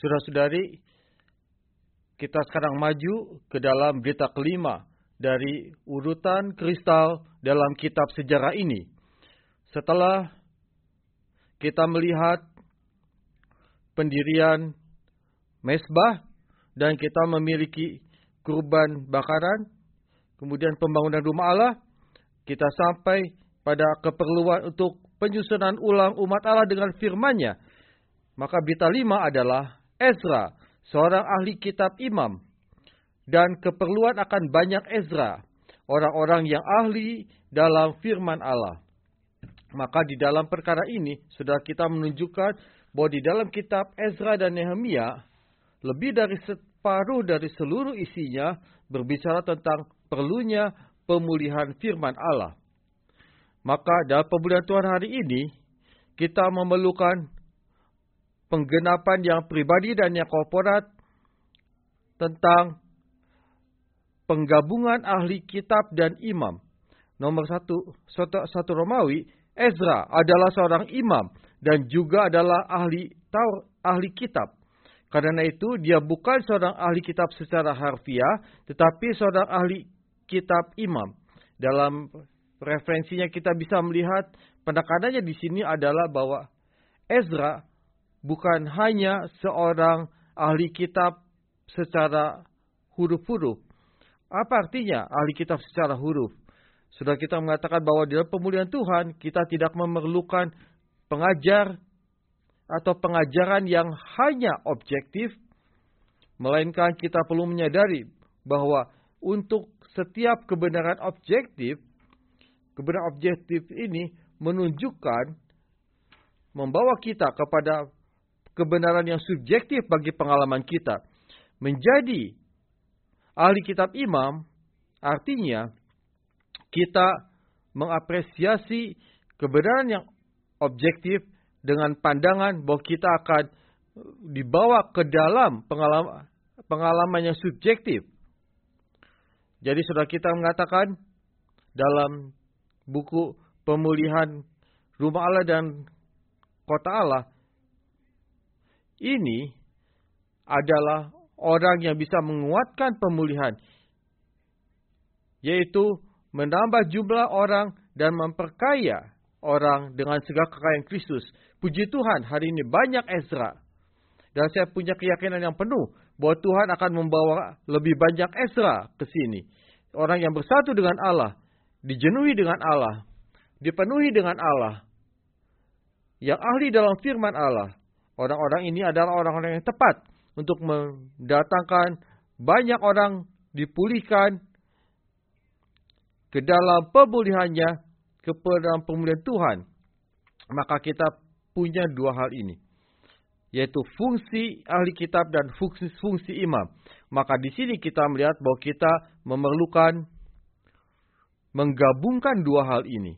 Saudara-saudari, kita sekarang maju ke dalam berita kelima dari urutan kristal dalam kitab sejarah ini. Setelah kita melihat pendirian mezbah dan kita memiliki kurban bakaran, kemudian pembangunan rumah Allah, kita sampai pada keperluan untuk penyusunan ulang umat Allah dengan firman-Nya. Maka berita 5 adalah Ezra, seorang ahli kitab imam. Dan keperluan akan banyak Ezra, orang-orang yang ahli dalam firman Allah. Maka di dalam perkara ini, sudah kita menunjukkan bahwa di dalam kitab Ezra dan Nehemia, lebih dari separuh dari seluruh isinya berbicara tentang perlunya pemulihan firman Allah. Maka dalam pembulan Tuhan hari ini, kita memerlukan penggenapan yang pribadi dan yang korporat tentang penggabungan ahli kitab dan imam. Nomor 1 Romawi, Ezra adalah seorang imam dan juga adalah ahli kitab. Karena itu dia bukan seorang ahli kitab secara harfiah, tetapi seorang ahli kitab imam. Dalam referensinya kita bisa melihat penekanannya di sini adalah bahwa Ezra bukan hanya seorang ahli kitab secara huruf-huruf. Apa artinya ahli kitab secara huruf? Sudah kita mengatakan bahwa dalam pemulihan Tuhan kita tidak memerlukan pengajar atau pengajaran yang hanya objektif, melainkan kita perlu menyadari bahwa untuk setiap kebenaran objektif ini menunjukkan, membawa kita kepada kebenaran yang subjektif bagi pengalaman kita. Menjadi ahli kitab imam artinya kita mengapresiasi kebenaran yang objektif dengan pandangan bahwa kita akan dibawa ke dalam pengalaman yang subjektif. Jadi saudara kita mengatakan dalam buku pemulihan rumah Allah dan kota Allah, ini adalah orang yang bisa menguatkan pemulihan, yaitu menambah jumlah orang dan memperkaya orang dengan segala kekayaan Kristus. Puji Tuhan, hari ini banyak Ezra. Dan saya punya keyakinan yang penuh bahwa Tuhan akan membawa lebih banyak Ezra ke sini. Orang yang bersatu dengan Allah, dijenuhi dengan Allah, dipenuhi dengan Allah, yang ahli dalam firman Allah. Orang-orang ini adalah orang-orang yang tepat untuk mendatangkan banyak orang dipulihkan ke dalam pemulihannya, ke dalam pemulihan Tuhan. Maka kita punya dua hal ini, yaitu fungsi ahli kitab dan fungsi imam. Maka di sini kita melihat bahwa kita memerlukan menggabungkan dua hal ini.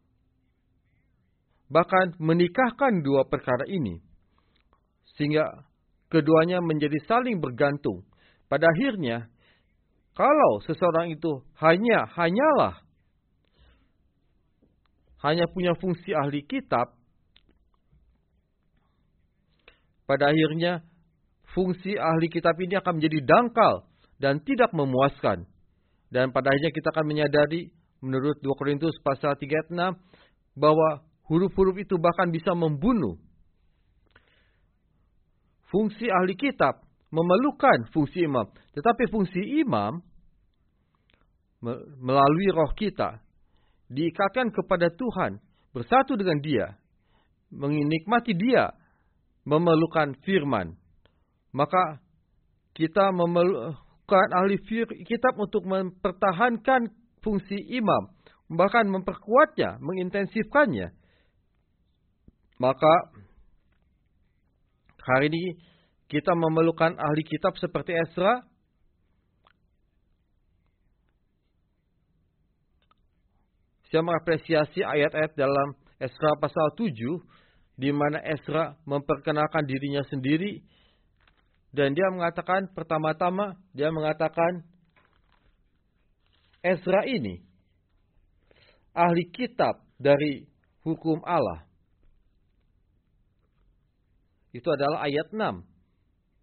Bahkan menikahkan dua perkara ini. Sehingga keduanya menjadi saling bergantung. Pada akhirnya, kalau seseorang itu hanya punya fungsi ahli kitab, pada akhirnya fungsi ahli kitab ini akan menjadi dangkal dan tidak memuaskan. Dan pada akhirnya kita akan menyadari menurut 2 Korintus pasal 3 ayat 6 bahwa huruf-huruf itu bahkan bisa membunuh. Fungsi ahli kitab memerlukan fungsi imam, tetapi fungsi imam melalui roh kita diikatkan kepada Tuhan, bersatu dengan Dia, menikmati Dia, memerlukan firman. Maka kita memerlukan ahli kitab untuk mempertahankan fungsi imam, bahkan memperkuatnya, mengintensifkannya. Maka hari ini kita memerlukan ahli kitab seperti Ezra, saya mengapresiasi ayat-ayat dalam Ezra pasal 7, di mana Ezra memperkenalkan dirinya sendiri. Dan dia mengatakan, pertama-tama, dia mengatakan, Ezra ini ahli kitab dari hukum Allah. Itu adalah ayat 6.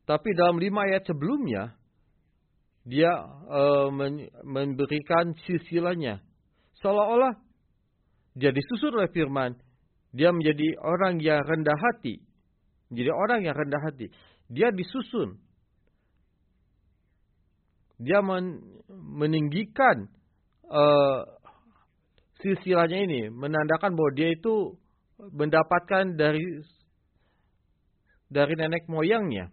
Tapi dalam 5 ayat sebelumnya, dia memberikan silsilahnya. Seolah-olah dia disusun oleh firman. Dia menjadi orang yang rendah hati. Menjadi orang yang rendah hati. Dia disusun. Dia meninggikan silsilahnya ini. Menandakan bahwa dia itu mendapatkan dari nenek moyangnya.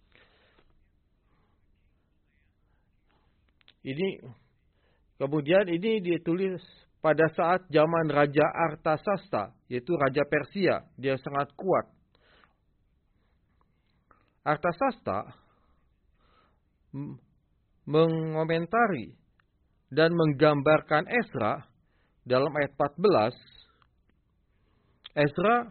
Kemudian ini ditulis pada saat zaman Raja Artasasta, yaitu Raja Persia. Dia sangat kuat. Artasasta mengomentari dan menggambarkan Ezra dalam ayat 14. Ezra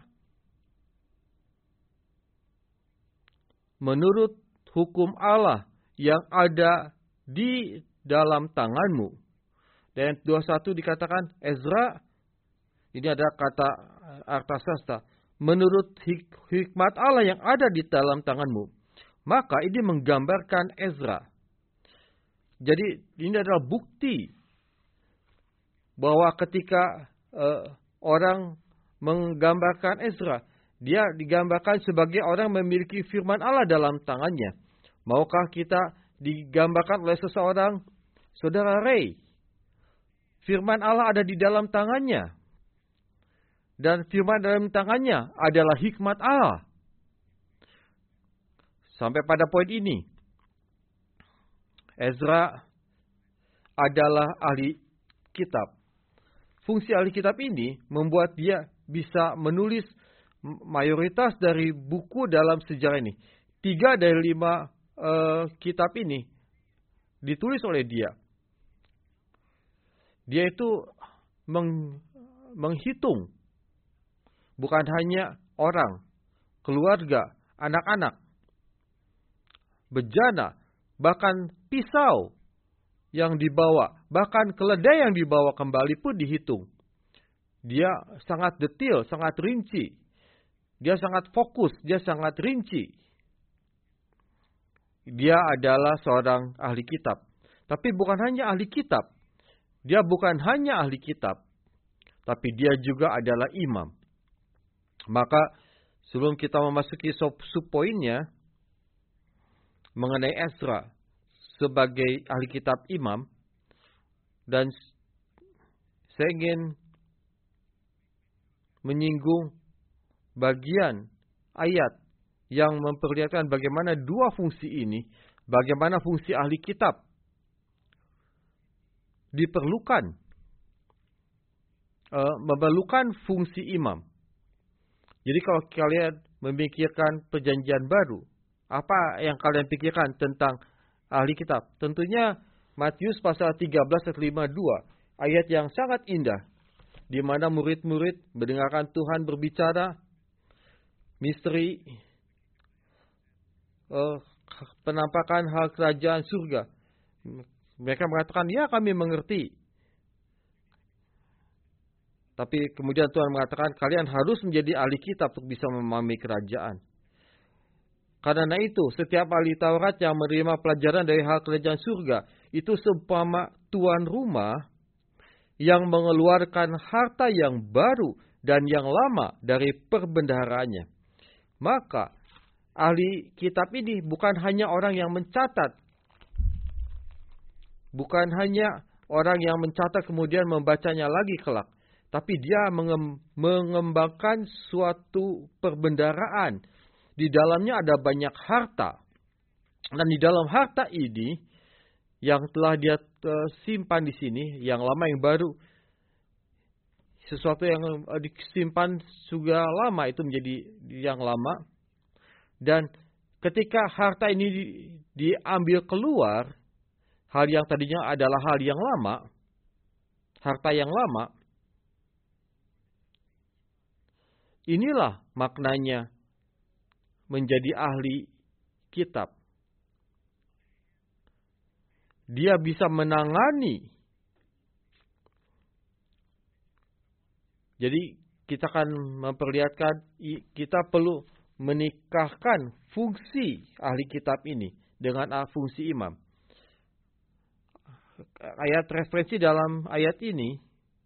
menurut hukum Allah yang ada di dalam tanganmu. Dan 21 dikatakan Ezra, ini ada kata Artasasta, menurut hikmat Allah yang ada di dalam tanganmu. Maka ini menggambarkan Ezra. Jadi ini adalah bukti bahwa ketika orang menggambarkan Ezra, dia digambarkan sebagai orang memiliki firman Allah dalam tangannya. Maukah kita digambarkan oleh seseorang, Saudara Ray, firman Allah ada di dalam tangannya. Dan firman dalam tangannya adalah hikmat Allah. Sampai pada poin ini, Ezra adalah ahli kitab. Fungsi ahli kitab ini membuat dia bisa menulis mayoritas dari buku dalam sejarah ini. 3 dari 5 kitab ini ditulis oleh dia. Dia itu menghitung bukan hanya orang, keluarga, anak-anak, bejana, bahkan pisau yang dibawa, bahkan keledai yang dibawa kembali pun dihitung. Dia sangat detail, sangat rinci. Dia sangat fokus, dia sangat rinci. Dia adalah seorang ahli kitab. Tapi bukan hanya ahli kitab. Dia bukan hanya ahli kitab, tapi dia juga adalah imam. Maka sebelum kita memasuki subpoinnya mengenai Ezra sebagai ahli kitab imam, dan saya ingin menyinggung bagian ayat yang memperlihatkan bagaimana 2 fungsi ini, bagaimana fungsi ahli kitab diperlukan, memerlukan fungsi imam. Jadi kalau kalian memikirkan perjanjian baru, apa yang kalian pikirkan tentang ahli kitab? Tentunya Matius pasal 13 ayat 52, ayat yang sangat indah, di mana murid-murid mendengarkan Tuhan berbicara misteri penampakan hal kerajaan surga. Mereka mengatakan, ya kami mengerti. Tapi kemudian Tuhan mengatakan, kalian harus menjadi ahli kitab untuk bisa memahami kerajaan. Karena itu, setiap ahli Taurat yang menerima pelajaran dari hal kerajaan surga, itu seumpama tuan rumah yang mengeluarkan harta yang baru dan yang lama dari perbendaharaannya. Maka, ahli kitab ini bukan hanya orang yang mencatat, bukan hanya orang yang mencatat kemudian membacanya lagi kelak. Tapi dia mengembangkan suatu perbendaharaan. Di dalamnya ada banyak harta. Dan di dalam harta ini, yang telah dia simpan di sini, yang lama yang baru, sesuatu yang disimpan sudah lama itu menjadi yang lama. Dan ketika harta ini diambil keluar, hal yang tadinya adalah hal yang lama, harta yang lama, inilah maknanya menjadi ahli kitab. Dia bisa menangani. Jadi kita akan memperlihatkan kita perlu menikahkan fungsi ahli kitab ini dengan fungsi imam. Ayat referensi dalam ayat ini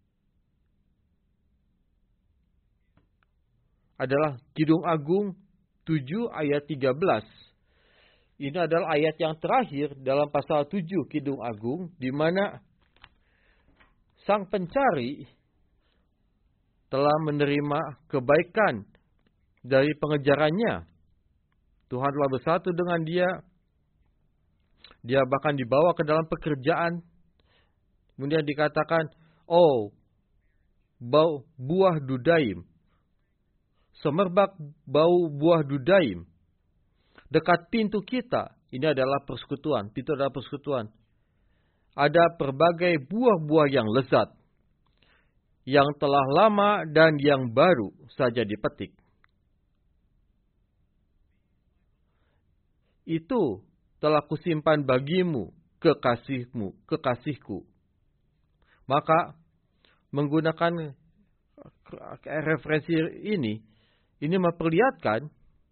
adalah Kidung Agung 7 ayat 13. Ini adalah ayat yang terakhir dalam pasal 7 Kidung Agung, di mana sang pencari telah menerima kebaikan dari pengejarannya. Tuhan telah bersatu dengan dia. Dia bahkan dibawa ke dalam pekerjaan. Kemudian dikatakan, oh, bau buah dudaim. Semerbak bau buah dudaim. Dekat pintu kita, ini adalah persekutuan. Pintu adalah persekutuan. Ada berbagai buah-buah yang lezat, yang telah lama dan yang baru saja dipetik. Itu telah kusimpan bagimu, kekasihku. Maka menggunakan referensi ini memperlihatkan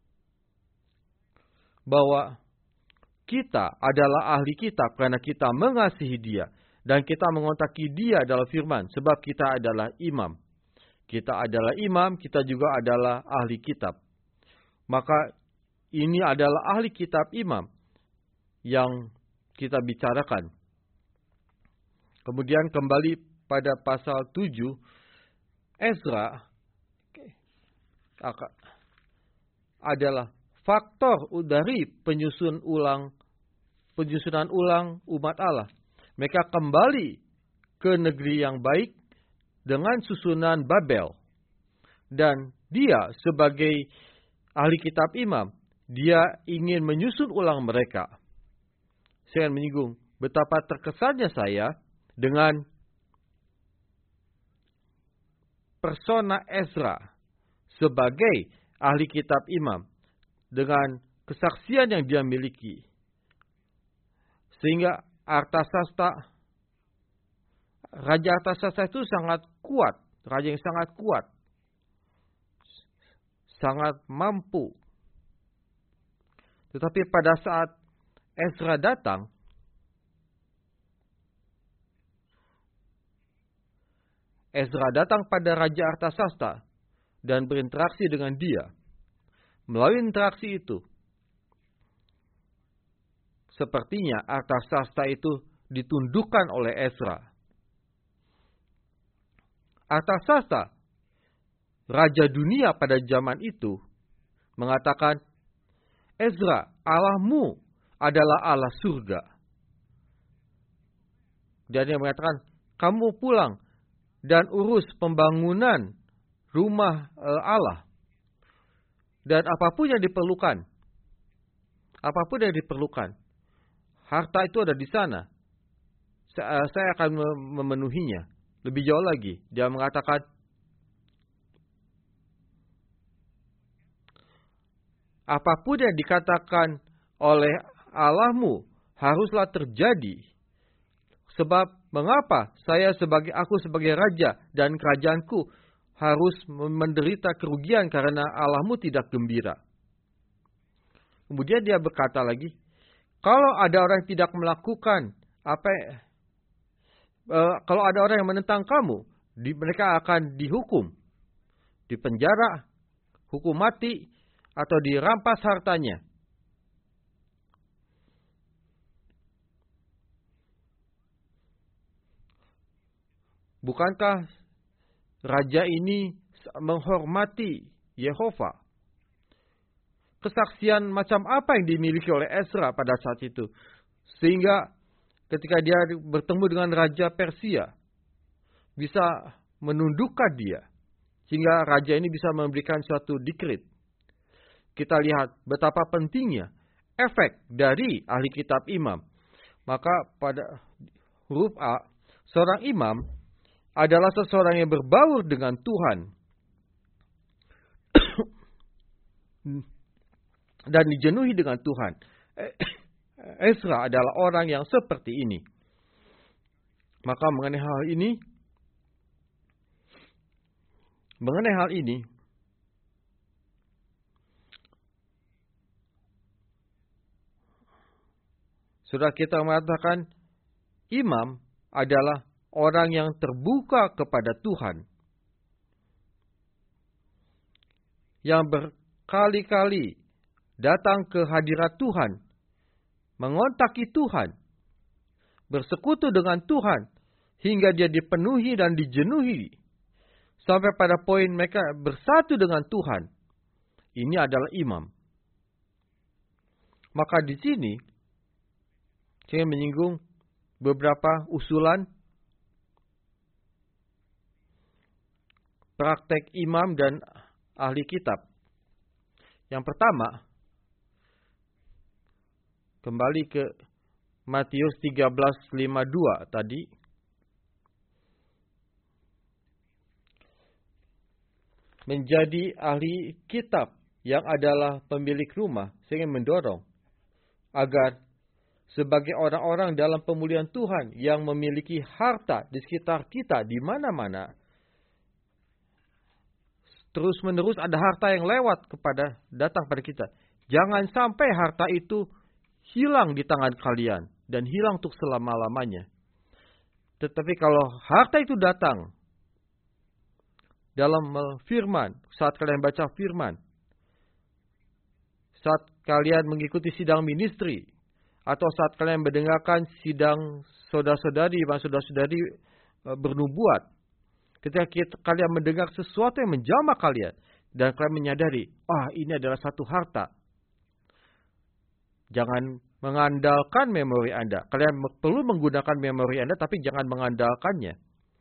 bahwa kita adalah ahli kitab karena kita mengasihi dia. Dan kita mengontaki dia dalam firman sebab kita adalah imam. Kita adalah imam, kita juga adalah ahli kitab. Maka ini adalah ahli kitab imam yang kita bicarakan. Kemudian kembali pada pasal 7, Ezra adalah faktor dari penyusunan ulang umat Allah. Mereka kembali ke negeri yang baik dengan susunan Babel. Dan dia sebagai ahli kitab imam, dia ingin menyusun ulang mereka. Saya menyinggung betapa terkesannya saya dengan persona Ezra sebagai ahli kitab imam dengan kesaksian yang dia miliki. Sehingga Raja Artasasta itu sangat kuat, raja yang sangat kuat, sangat mampu. Tetapi pada saat Ezra datang, pada Raja Artasasta dan berinteraksi dengan dia. Melalui interaksi itu, sepertinya Artasasta itu ditundukkan oleh Ezra. Artasasta, raja dunia pada zaman itu, mengatakan, Ezra, Allahmu adalah Allah surga. Dan dia mengatakan, kamu pulang dan urus pembangunan rumah Allah. Dan apapun yang diperlukan, harta itu ada di sana. Saya akan memenuhinya. Lebih jauh lagi, dia mengatakan, apapun yang dikatakan oleh Allahmu haruslah terjadi. Sebab mengapa aku sebagai raja dan kerajaanku harus menderita kerugian karena Allahmu tidak gembira. Kemudian dia berkata lagi, kalau ada orang yang tidak melakukan kalau ada orang yang menentang kamu, mereka akan dihukum, dipenjara, hukum mati, atau dirampas hartanya. Bukankah raja ini menghormati Yehova? Kesaksian macam apa yang dimiliki oleh Ezra pada saat itu? Sehingga ketika dia bertemu dengan Raja Persia, bisa menundukkan dia. Sehingga raja ini bisa memberikan suatu dekret. Kita lihat betapa pentingnya efek dari ahli kitab imam. Maka pada huruf A, seorang imam adalah seseorang yang berbaur dengan Tuhan dan dijenuhi dengan Tuhan. Ezra adalah orang yang seperti ini. Maka mengenai hal ini, Saudara, kita mengatakan imam adalah orang yang terbuka kepada Tuhan, yang berkali-kali datang ke hadirat Tuhan, mengontaki Tuhan, bersekutu dengan Tuhan, hingga dia dipenuhi dan dijenuhi, sampai pada poin mereka bersatu dengan Tuhan. Ini adalah imam. Maka di sini, saya menyinggung beberapa usulan praktek imam dan ahli kitab. Yang pertama, kembali ke Matius 13:52 tadi. Menjadi ahli kitab yang adalah pemilik rumah, saya ingin mendorong agar sebagai orang-orang dalam pemulihan Tuhan yang memiliki harta di sekitar kita di mana-mana, terus-menerus ada harta yang lewat datang pada kita. Jangan sampai harta itu hilang di tangan kalian dan hilang untuk selama-lamanya. Tetapi kalau harta itu datang dalam firman, saat kalian baca firman, saat kalian mengikuti sidang ministry, atau saat kalian mendengarkan sidang saudara-saudari, saudara-saudari bernubuat, ketika kalian mendengar sesuatu yang menjamah kalian, dan kalian menyadari, ini adalah satu harta. Jangan mengandalkan memori Anda. Kalian perlu menggunakan memori Anda, tapi jangan mengandalkannya.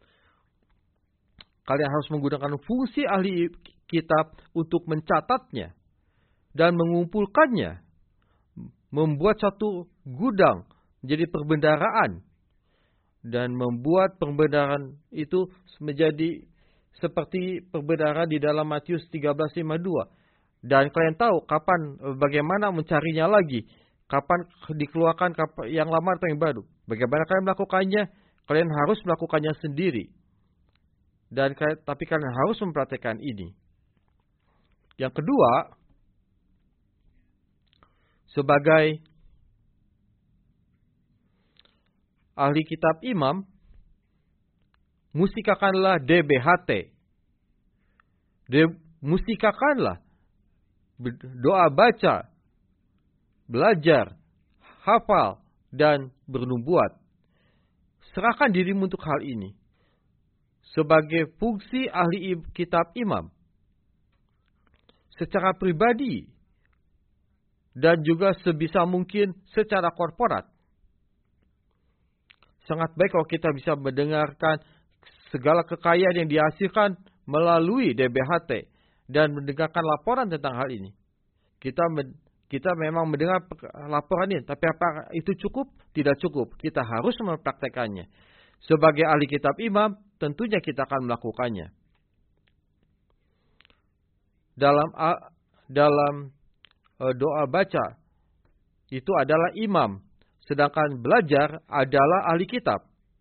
Kalian harus menggunakan fungsi ahli kitab untuk mencatatnya dan mengumpulkannya, membuat satu gudang menjadi perbendaharaan, dan membuat perbendaharaan itu menjadi seperti perbendaharaan di dalam Matius 13:52. Dan kalian tahu bagaimana mencarinya lagi, kapan dikeluarkan yang lama atau yang baru. Bagaimana kalian melakukannya? Kalian harus melakukannya sendiri. Tapi kalian harus mempraktekkan ini. Yang kedua, sebagai ahli kitab imam, musikakanlah DBHT. Musikakanlah doa baca, belajar, hafal, dan bernubuat. Serahkan dirimu untuk hal ini. Sebagai fungsi ahli kitab imam, secara pribadi, dan juga sebisa mungkin secara korporat. Sangat baik kalau kita bisa mendengarkan segala kekayaan yang dihasilkan melalui DBHT dan mendengarkan laporan tentang hal ini. Kita memang mendengar laporan ini, tapi apa itu cukup? Tidak cukup. Kita harus mempraktekannya. Sebagai ahli kitab imam, tentunya kita akan melakukannya. Dalam doa baca, itu adalah imam. Sedangkan belajar adalah ahli kitab.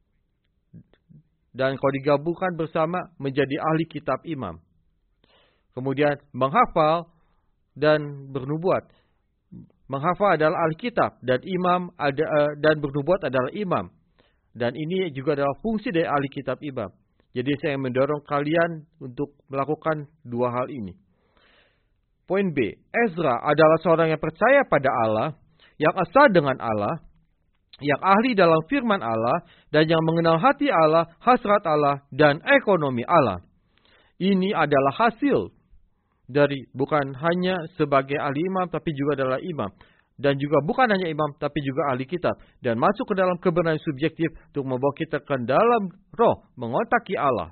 Dan kalau digabungkan bersama menjadi ahli kitab imam. Kemudian menghafal dan bernubuat. Menghafal adalah ahli kitab dan dan bernubuat adalah imam. Dan ini juga adalah fungsi dari ahli kitab imam. Jadi saya mendorong kalian untuk melakukan dua hal ini. Poin B, Ezra adalah seorang yang percaya pada Allah, yang asal dengan Allah, yang ahli dalam firman Allah, dan yang mengenal hati Allah, hasrat Allah, dan ekonomi Allah. Ini adalah hasil dari bukan hanya sebagai ahli imam, tapi juga adalah imam. Dan juga bukan hanya imam, tapi juga ahli kitab. Dan masuk ke dalam kebenaran subjektif untuk membawa kita ke dalam roh, mengontaki Allah.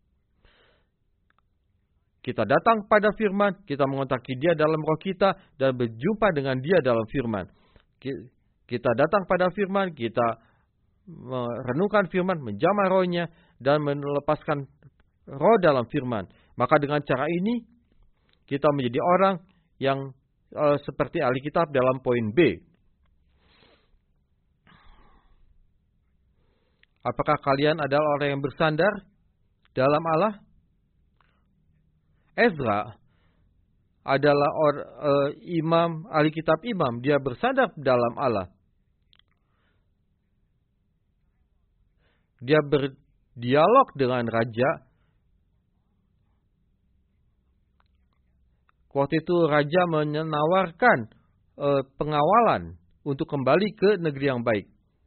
Kita datang pada firman, kita mengontaki dia dalam roh kita, dan berjumpa dengan dia dalam firman. Kita datang pada firman, kita merenungkan firman, menjamah rohnya, dan melepaskan roh dalam firman. Maka dengan cara ini, kita menjadi orang yang seperti ahli kitab dalam poin B. Apakah kalian adalah orang yang bersandar dalam Allah? Ezra adalah imam, ahli kitab imam. Dia bersandar dalam Allah. dia berdialog dengan raja. Waktu itu raja menawarkan pengawalan untuk kembali ke negeri yang baik.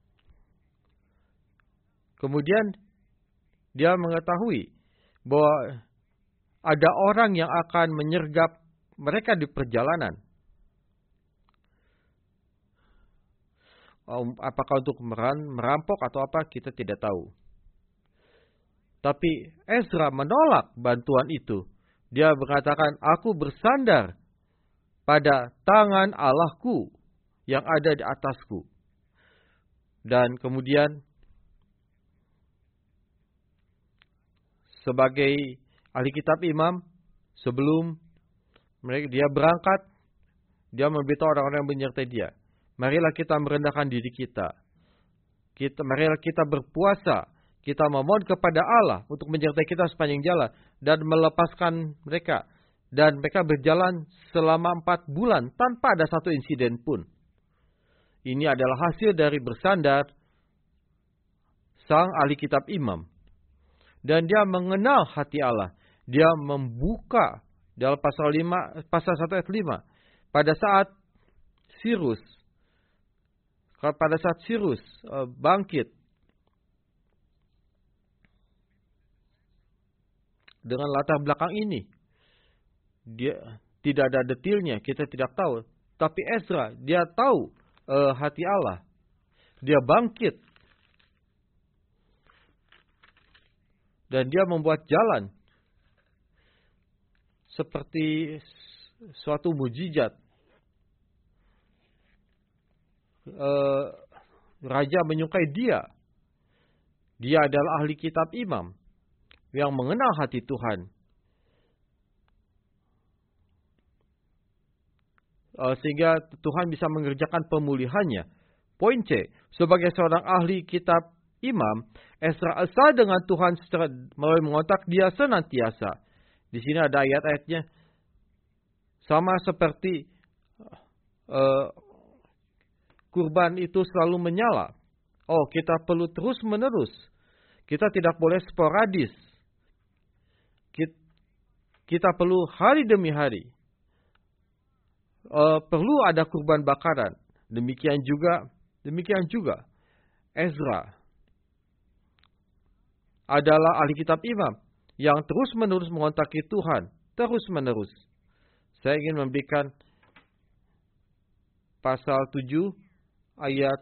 Kemudian dia mengetahui bahwa ada orang yang akan menyergap mereka di perjalanan. Apakah untuk merampok atau apa, kita tidak tahu. Tapi Ezra menolak bantuan itu. Dia mengatakan, aku bersandar pada tangan Allahku yang ada di atasku. Dan kemudian sebagai ahli kitab imam, sebelum dia berangkat, dia memberitahu orang-orang yang menyertai dia. Marilah kita merendahkan diri kita. Marilah kita berpuasa. Kita memohon kepada Allah untuk menyertai kita sepanjang jalan dan melepaskan mereka. Dan mereka berjalan selama 4 bulan tanpa ada satu insiden pun. Ini adalah hasil dari bersandar sang ahli kitab imam. Dan dia mengenal hati Allah. Dia membuka dalam pasal 1 ayat 5. Pada saat Sirus bangkit dengan latar belakang ini, dia tidak ada detailnya, kita tidak tahu. Tapi Ezra, dia tahu hati Allah. Dia bangkit dan dia membuat jalan seperti suatu mujizat. Raja menyukai dia. Dia adalah ahli kitab imam yang mengenal hati Tuhan. Sehingga Tuhan bisa mengerjakan pemulihannya. Poin C, sebagai seorang ahli kitab imam, Ezra esa dengan Tuhan secara melalui mengontak dia senantiasa. Di sini ada ayat-ayatnya. Sama seperti kurban itu selalu menyala. Oh, kita perlu terus menerus. Kita tidak boleh sporadis. Kita perlu hari demi hari. Perlu ada kurban bakaran. Demikian juga Ezra adalah ahli kitab imam yang terus menerus mengontaki Tuhan. Terus menerus. Saya ingin memberikan pasal 7 ayat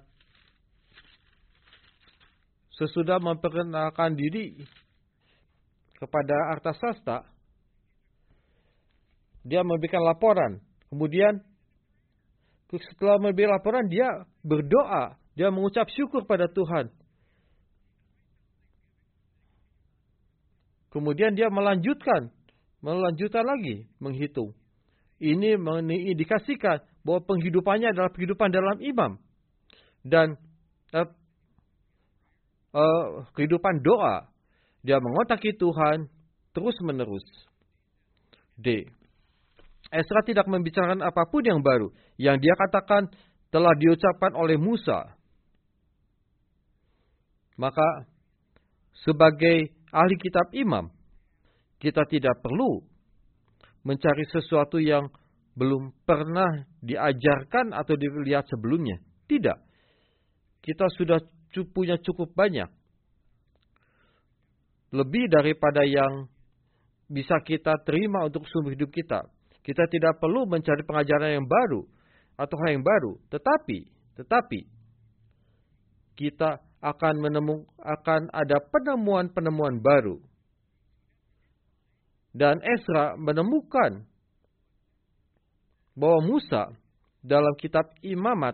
sesudah memperkenalkan diri kepada Artasasta, dia memberikan laporan. Kemudian setelah memberikan laporan, dia berdoa, dia mengucap syukur pada Tuhan. Kemudian dia melanjutkan lagi menghitung. Ini mengindikasikan bahwa penghidupannya adalah penghidupan dalam imam. Dan kehidupan doa. Dia mengontaki Tuhan terus menerus. D. Ezra tidak membicarakan apapun yang baru. Yang dia katakan telah diucapkan oleh Musa. Maka sebagai ahli kitab imam, kita tidak perlu mencari sesuatu yang belum pernah diajarkan atau dilihat sebelumnya. Tidak. Kita sudah punya cukup banyak. Lebih daripada yang bisa kita terima untuk seumur hidup kita. Kita tidak perlu mencari pengajaran yang baru atau hal yang baru. Tetapi kita akan ada penemuan-penemuan baru. Dan Ezra menemukan bahwa Musa dalam kitab Imamat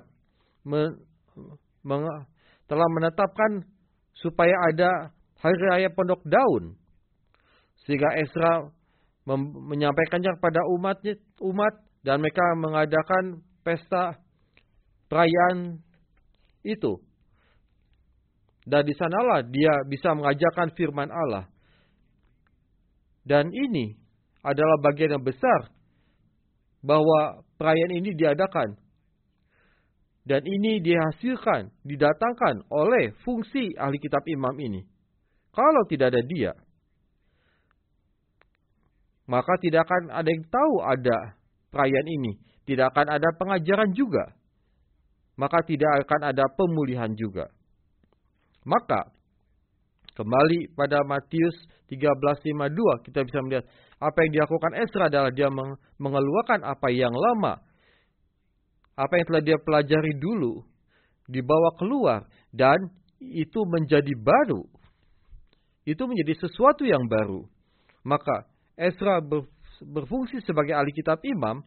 telah menetapkan supaya ada hari raya Pondok Daun. Sehingga Ezra menyampaikannya kepada umat dan mereka mengadakan pesta perayaan itu. Dan di sanalah dia bisa mengajarkan firman Allah. Dan ini adalah bagian yang besar bahwa perayaan ini diadakan. Dan ini dihasilkan, didatangkan oleh fungsi ahli kitab imam ini. Kalau tidak ada dia, maka tidak akan ada yang tahu ada perayaan ini. Tidak akan ada pengajaran juga. Maka tidak akan ada pemulihan juga. Maka, kembali pada Matius 13:52, kita bisa melihat apa yang dilakukan Ezra adalah dia mengeluarkan apa yang lama. Apa yang telah dia pelajari dulu, dibawa keluar, dan itu menjadi baru. Itu menjadi sesuatu yang baru. Maka Ezra berfungsi sebagai ahli kitab imam.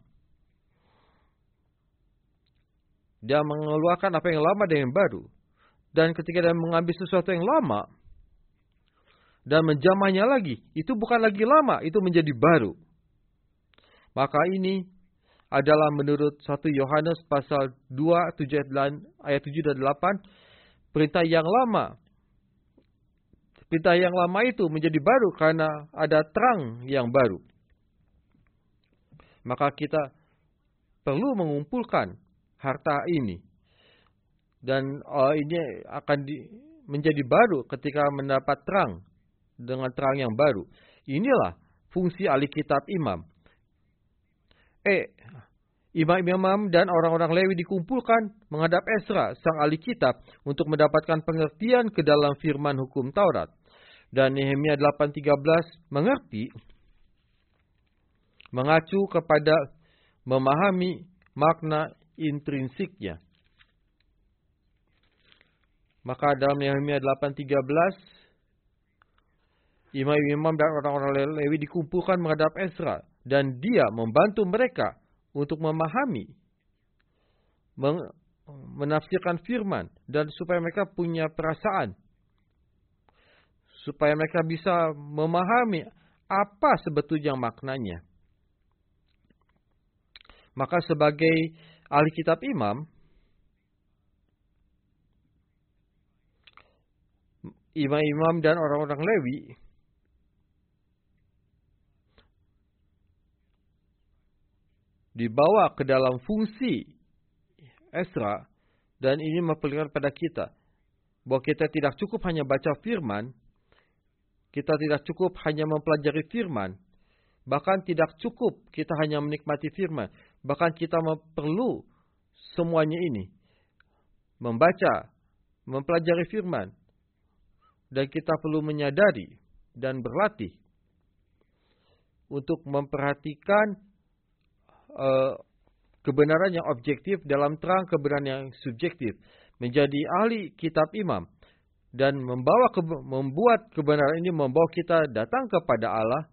Dia mengeluarkan apa yang lama dan yang baru. Dan ketika dia mengambil sesuatu yang lama dan menjamahnya lagi, itu bukan lagi lama, itu menjadi baru. Maka ini adalah menurut 1 Yohanes pasal 2 ayat 7 dan 8, perintah yang lama. Perintah yang lama itu menjadi baru karena ada terang yang baru. Maka kita perlu mengumpulkan harta ini. Dan ini akan menjadi baru ketika mendapat terang dengan terang yang baru. Inilah fungsi ahli kitab imam. Imam-imam dan orang-orang Lewi dikumpulkan menghadap Ezra, sang ahli kitab, untuk mendapatkan pengertian ke dalam firman hukum Taurat. Dan Nehemia 8:13 mengacu kepada memahami makna intrinsiknya. Maka dalam Nehemia 8:13, imam-imam dan orang-orang Lewi dikumpulkan menghadap Ezra, dan dia membantu mereka untuk memahami, menafsirkan firman, dan supaya mereka punya perasaan, supaya mereka bisa memahami apa sebetulnya maknanya. Maka sebagai ahli kitab imam, imam-imam dan orang-orang Lewi dibawa ke dalam fungsi Ezra, dan ini memperlihatkan pada kita bahwa kita tidak cukup hanya baca firman, kita tidak cukup hanya mempelajari firman, bahkan tidak cukup kita hanya menikmati firman, bahkan kita perlu semuanya ini, membaca, mempelajari firman, dan kita perlu menyadari dan berlatih untuk memperhatikan kebenaran yang objektif dalam terang kebenaran yang subjektif, menjadi ahli kitab imam, dan membuat kebenaran ini membawa kita datang kepada Allah,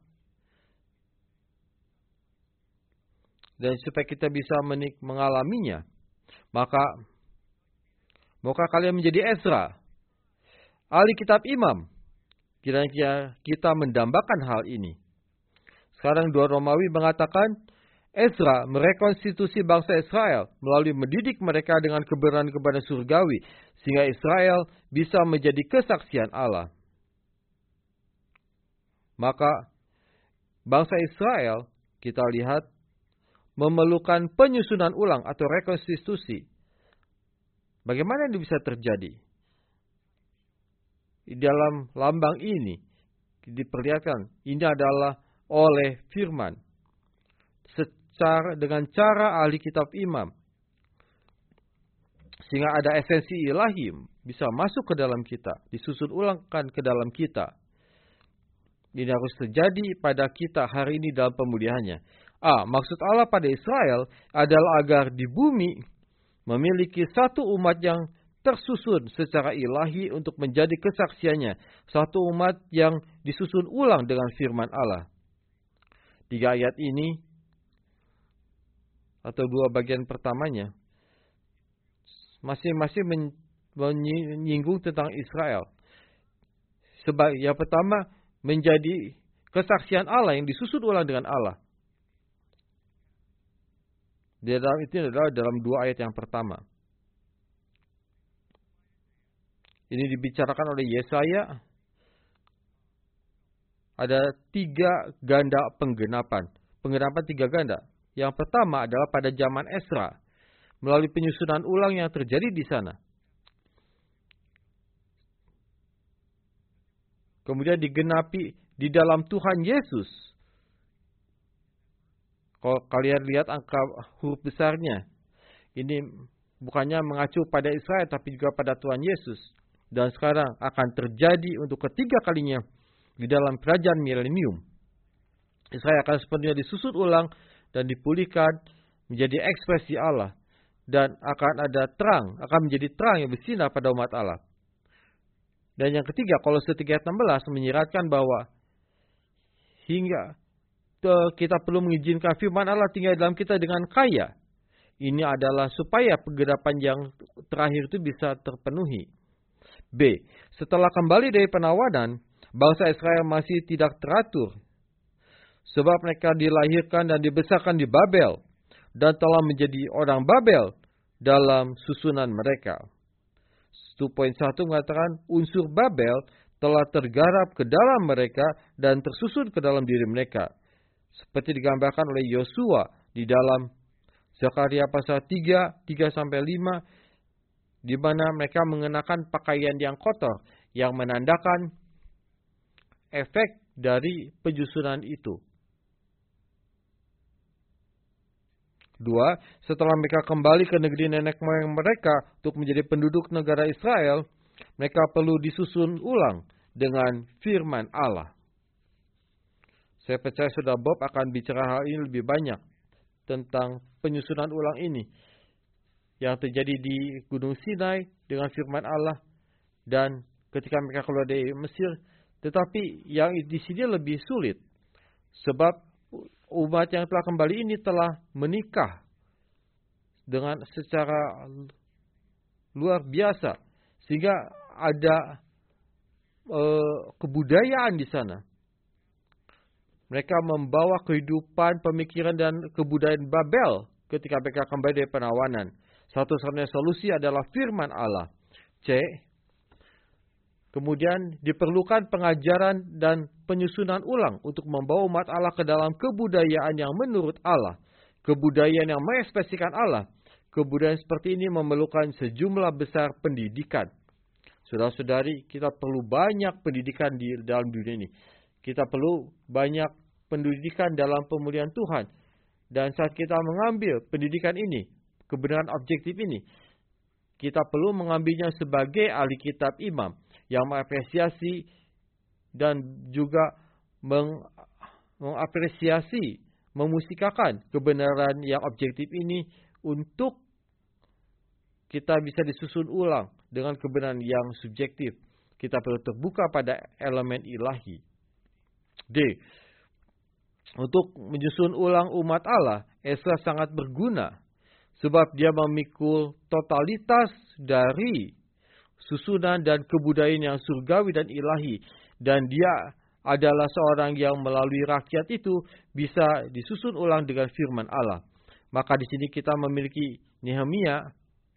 dan supaya kita bisa mengalaminya. Maka maukah kalian menjadi Ezra, ahli kitab imam? Kiranya kita mendambakan hal ini. Sekarang 2 Romawi mengatakan, Ezra merekonstitusi bangsa Israel melalui mendidik mereka dengan kebenaran-kebenaran surgawi, sehingga Israel bisa menjadi kesaksian Allah. Maka bangsa Israel, kita lihat, memerlukan penyusunan ulang atau rekonstitusi. Bagaimana ini bisa terjadi? Di dalam lambang ini diperlihatkan, ini adalah oleh firman. Dengan cara ahli kitab imam, sehingga ada esensi ilahi bisa masuk ke dalam kita, disusun ulangkan ke dalam kita. Ini harus terjadi pada kita hari ini dalam pemulihannya. Maksud Allah pada Israel adalah agar di bumi memiliki satu umat yang tersusun secara ilahi untuk menjadi kesaksiannya, satu umat yang disusun ulang dengan firman Allah. 3 ayat ini atau 2 bagian pertamanya masing-masing menyinggung tentang Israel. Sebab yang pertama menjadi kesaksian Allah yang disusun ulang dengan Allah. Itu adalah dalam 2 ayat yang pertama. Ini dibicarakan oleh Yesaya. Ada 3 ganda penggenapan. Penggenapan 3 ganda. Yang pertama adalah pada zaman Ezra. melalui penyusunan ulang yang terjadi di sana. Kemudian digenapi di dalam Tuhan Yesus. Kalau kalian lihat angka huruf besarnya, ini bukannya mengacu pada Israel tapi juga pada Tuhan Yesus. Dan sekarang akan terjadi untuk ketiga kalinya di dalam kerajaan milenium. Israel akan sepenuhnya disusun ulang dan dipulihkan menjadi ekspresi Allah. Dan akan ada terang, akan menjadi terang yang bersinar pada umat Allah. Dan yang ketiga, Kolose 3:16 menyiratkan bahwa hingga kita perlu mengizinkan firman Allah tinggal dalam kita dengan kaya. Ini adalah supaya penggerapan yang terakhir itu bisa terpenuhi. B. Setelah kembali dari penawanan, bangsa Israel masih tidak teratur. Sebab mereka dilahirkan dan dibesarkan di Babel. Dan telah menjadi orang Babel dalam susunan mereka. 1.1 mengatakan unsur Babel telah tergarap ke dalam mereka dan tersusun ke dalam diri mereka. Seperti digambarkan oleh Yosua di dalam Zakaria pasal 3:3-5, di mana mereka mengenakan pakaian yang kotor yang menandakan efek dari penyusunan itu. 2. Setelah mereka kembali ke negeri nenek moyang mereka untuk menjadi penduduk negara Israel, mereka perlu disusun ulang dengan firman Allah. Saya percaya Saudara Bob akan bicara hal ini lebih banyak tentang penyusunan ulang ini yang terjadi di Gunung Sinai dengan firman Allah dan ketika mereka keluar dari Mesir. Tetapi yang di sini lebih sulit sebab umat yang telah kembali ini telah menikah dengan secara luar biasa. Sehingga ada kebudayaan di sana. Mereka membawa kehidupan, pemikiran, dan kebudayaan Babel ketika mereka kembali dari penawanan. Satu-satunya solusi adalah firman Allah. C. Kemudian diperlukan pengajaran dan penyusunan ulang untuk membawa umat Allah ke dalam kebudayaan yang menurut Allah. Kebudayaan yang mengekspresikan Allah. Kebudayaan seperti ini memerlukan sejumlah besar pendidikan. Saudara-saudari, kita perlu banyak pendidikan di dalam dunia ini. Kita perlu banyak pendidikan dalam pemulihan Tuhan. Dan saat kita mengambil pendidikan ini, kebenaran objektif ini, kita perlu mengambilnya sebagai ahli kitab imam yang mengapresiasi dan juga mengapresiasi, memusikakan kebenaran yang objektif ini untuk kita bisa disusun ulang dengan kebenaran yang subjektif. Kita perlu terbuka pada elemen ilahi. D. Untuk menyusun ulang umat Allah, Esra sangat berguna sebab dia memikul totalitas dari susunan dan kebudayaan yang surgawi dan ilahi. Dan dia adalah seorang yang melalui rakyat itu bisa disusun ulang dengan firman Allah. Maka di sini kita memiliki Nehemia.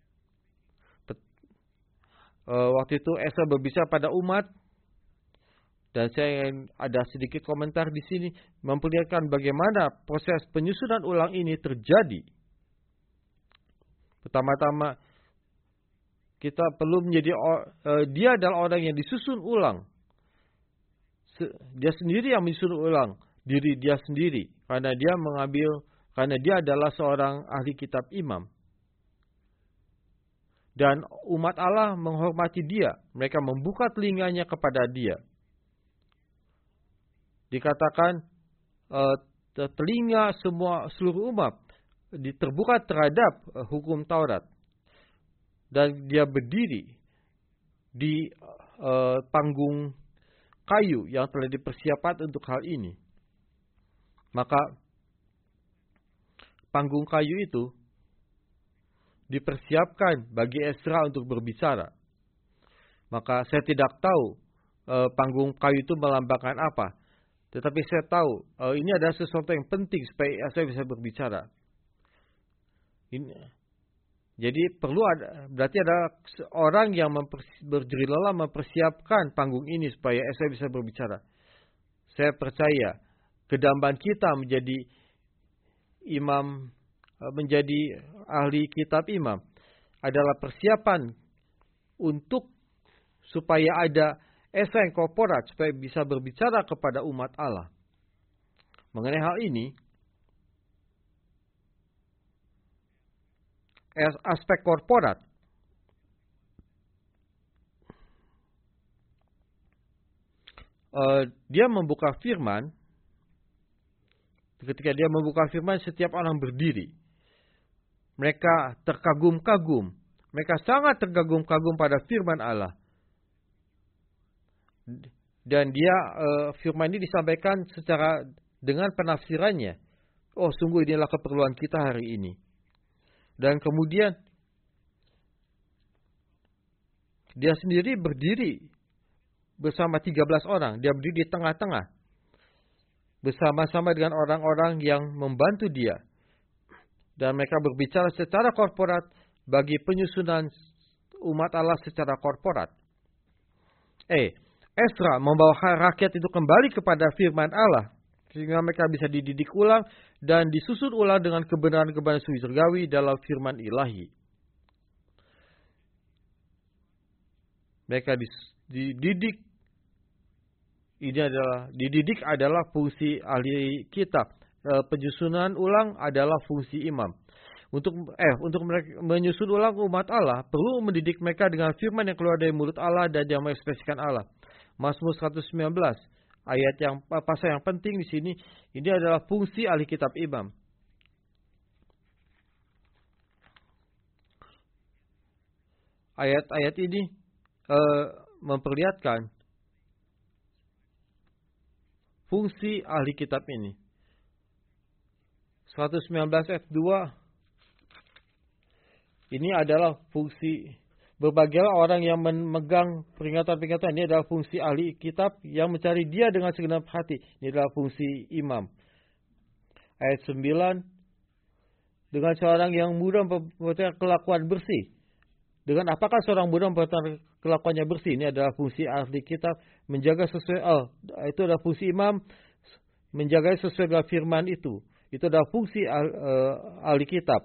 Waktu itu Esra berbicara pada umat. Dan saya ada sedikit komentar di sini memperlihatkan bagaimana proses penyusunan ulang ini terjadi. Pertama-tama kita perlu menjadi dia adalah orang yang disusun ulang. Dia sendiri yang menyusun ulang diri dia sendiri karena dia adalah seorang ahli kitab imam. Dan umat Allah menghormati dia, mereka membuka telinganya kepada dia. Dikatakan telinga seluruh umat terbuka terhadap hukum Taurat. Dan dia berdiri di panggung kayu yang telah dipersiapkan untuk hal ini. Maka panggung kayu itu dipersiapkan bagi Esra untuk berbicara. Maka saya tidak tahu panggung kayu itu melambangkan apa. Tetapi saya tahu ini adalah sesuatu yang penting supaya Esra bisa berbicara. Jadi berarti ada orang yang berjerilah mempersiapkan panggung ini supaya Esra bisa berbicara. Saya percaya kedambaan kita menjadi imam menjadi ahli kitab imam adalah persiapan untuk supaya ada esa yang korporat, supaya bisa berbicara kepada umat Allah. Mengenai hal ini, aspek korporat, dia membuka firman. Ketika dia membuka firman, setiap orang berdiri. Mereka terkagum-kagum. Mereka sangat terkagum-kagum pada firman Allah. Dan firman ini disampaikan secara dengan penafsirannya. Oh, sungguh inilah keperluan kita hari ini. Dan kemudian dia sendiri berdiri bersama 13 orang. Dia berdiri di tengah-tengah. Bersama-sama dengan orang-orang yang membantu dia. Dan mereka berbicara secara korporat bagi penyusunan umat Allah secara korporat. Ezra membawa rakyat itu kembali kepada firman Allah. Sehingga mereka bisa dididik ulang dan disusun ulang dengan kebenaran-kebenaran surgawi dalam firman ilahi. Mereka dididik. Dididik adalah fungsi ahli kitab. Penyusunan ulang adalah fungsi imam. Untuk mereka menyusun ulang umat Allah, perlu mendidik mereka dengan firman yang keluar dari mulut Allah dan yang mengekspresikan Allah. Mazmur 119, pasal yang penting di sini, ini adalah fungsi ahli kitab imam. Ayat-ayat ini memperlihatkan fungsi ahli kitab ini. 119 ayat 2. Ini adalah fungsi. Berbahagialah orang yang memegang peringatan-peringatan. Ini adalah fungsi ahli kitab yang mencari dia dengan segenap hati. Ini adalah fungsi imam. Ayat 9. Dengan seorang yang muda memperhatikan kelakuan bersih. Dengan apakah seorang muda memperhatikan kelakuannya bersih? Ini adalah fungsi ahli kitab. Menjaga sesuai. Itu adalah fungsi imam. Menjaga sesuai dengan firman itu. Itu adalah fungsi ahli kitab.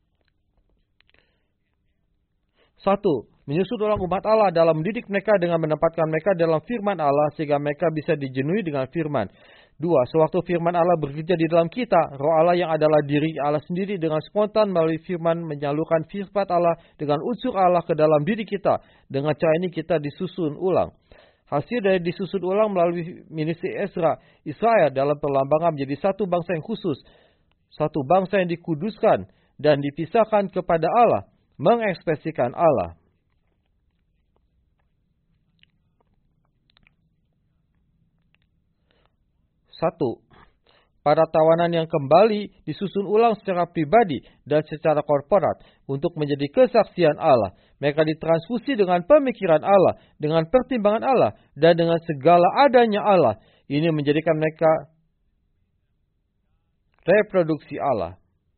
1. Menyusun ulang umat Allah dalam mendidik mereka dengan menempatkan mereka dalam firman Allah sehingga mereka bisa dijenuhi dengan firman. 2. Sewaktu firman Allah bekerja di dalam kita, Roh Allah yang adalah diri Allah sendiri dengan spontan melalui firman menyalurkan sifat Allah dengan unsur Allah ke dalam diri kita. Dengan cara ini kita disusun ulang. Hasil dari disusun ulang melalui ministry Ezra, Israel dalam perlambangan menjadi satu bangsa yang khusus. Satu bangsa yang dikuduskan dan dipisahkan kepada Allah. Mengekspresikan Allah. Satu, para tawanan yang kembali disusun ulang secara pribadi dan secara korporat untuk menjadi kesaksian Allah. Mereka ditransfusi dengan pemikiran Allah, dengan pertimbangan Allah, dan dengan segala adanya Allah. Ini menjadikan mereka reproduksi Allah.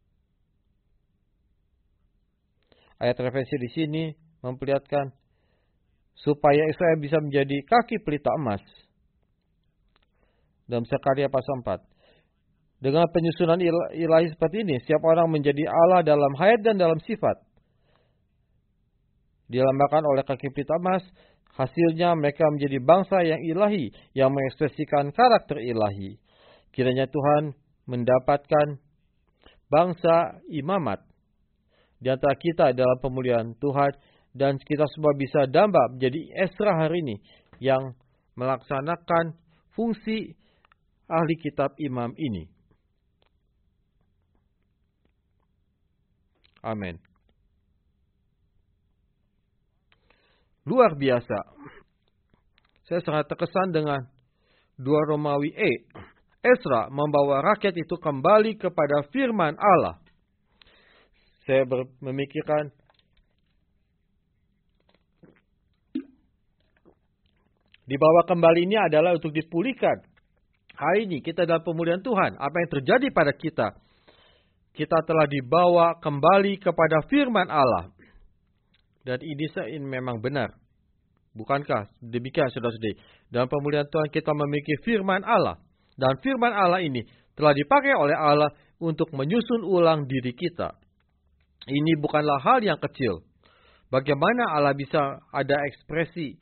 Ayat referensi di sini memperlihatkan supaya Israel bisa menjadi kaki pelita emas. Dalam Zakaria pasal 4. Dengan penyusunan ilahi seperti ini, setiap orang menjadi Allah dalam hayat dan dalam sifat. Dilambangkan oleh kaki pelita emas, hasilnya mereka menjadi bangsa yang ilahi, yang mengekspresikan karakter ilahi. Kiranya Tuhan mendapatkan bangsa imamat di antara kita dalam pemulihan Tuhan, dan kita semua bisa damba menjadi Ezra hari ini yang melaksanakan fungsi ahli kitab imam ini. Amin. Luar biasa. Saya sangat terkesan dengan 2 Romawi Ezra membawa rakyat itu kembali kepada firman Allah. Saya memikirkan dibawa kembali ini adalah untuk dipulihkan. Hari ini kita dalam pemulihan Tuhan. Apa yang terjadi pada kita? Kita telah dibawa kembali kepada firman Allah. Dan ini memang benar. Bukankah demikian, saudara-saudari? Dalam pemulihan Tuhan kita memiliki firman Allah. Dan firman Allah ini telah dipakai oleh Allah untuk menyusun ulang diri kita. Ini bukanlah hal yang kecil. Bagaimana Allah bisa ada ekspresi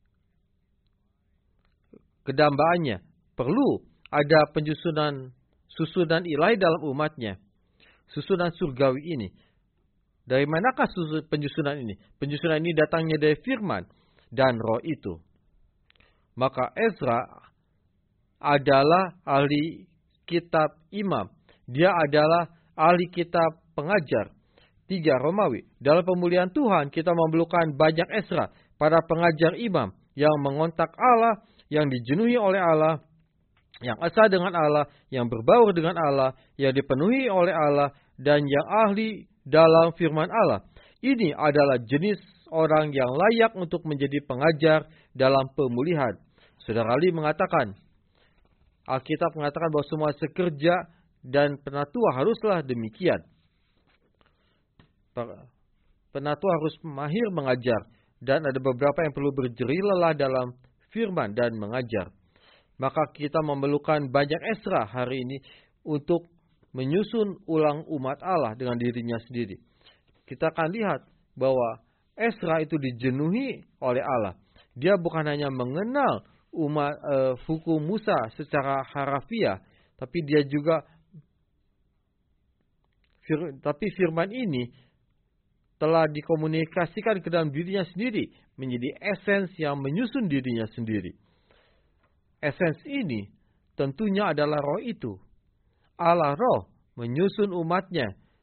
kedambaannya? Perlu ada susunan ilahi dalam umatnya. Susunan surgawi ini. Dari manakah penyusunan ini? Penyusunan ini datangnya dari firman dan roh itu. Maka Ezra adalah ahli kitab imam. Dia adalah ahli kitab pengajar. 3 Romawi. Dalam pemulihan Tuhan kita memerlukan banyak Ezra, para pengajar imam yang mengontak Allah, yang dijenuhi oleh Allah, yang asa dengan Allah, yang berbaur dengan Allah, yang dipenuhi oleh Allah, dan yang ahli dalam firman Allah. Ini adalah jenis orang yang layak untuk menjadi pengajar dalam pemulihan. Saudara Ali mengatakan, Alkitab mengatakan bahwa semua sekerja dan penatua haruslah demikian. Penatua harus mahir mengajar, dan ada beberapa yang perlu berjerih lelah dalam firman dan mengajar. Maka kita memerlukan banyak Ezra hari ini untuk menyusun ulang umat Allah dengan dirinya sendiri. Kita akan lihat bahwa Ezra itu dijenuhi oleh Allah. Dia bukan hanya mengenal hukum Musa secara harafiah, tapi dia juga firman ini telah dikomunikasikan ke dalam dirinya sendiri menjadi esens yang menyusun dirinya sendiri. Esens ini tentunya adalah roh itu. Allah roh menyusun umatnya.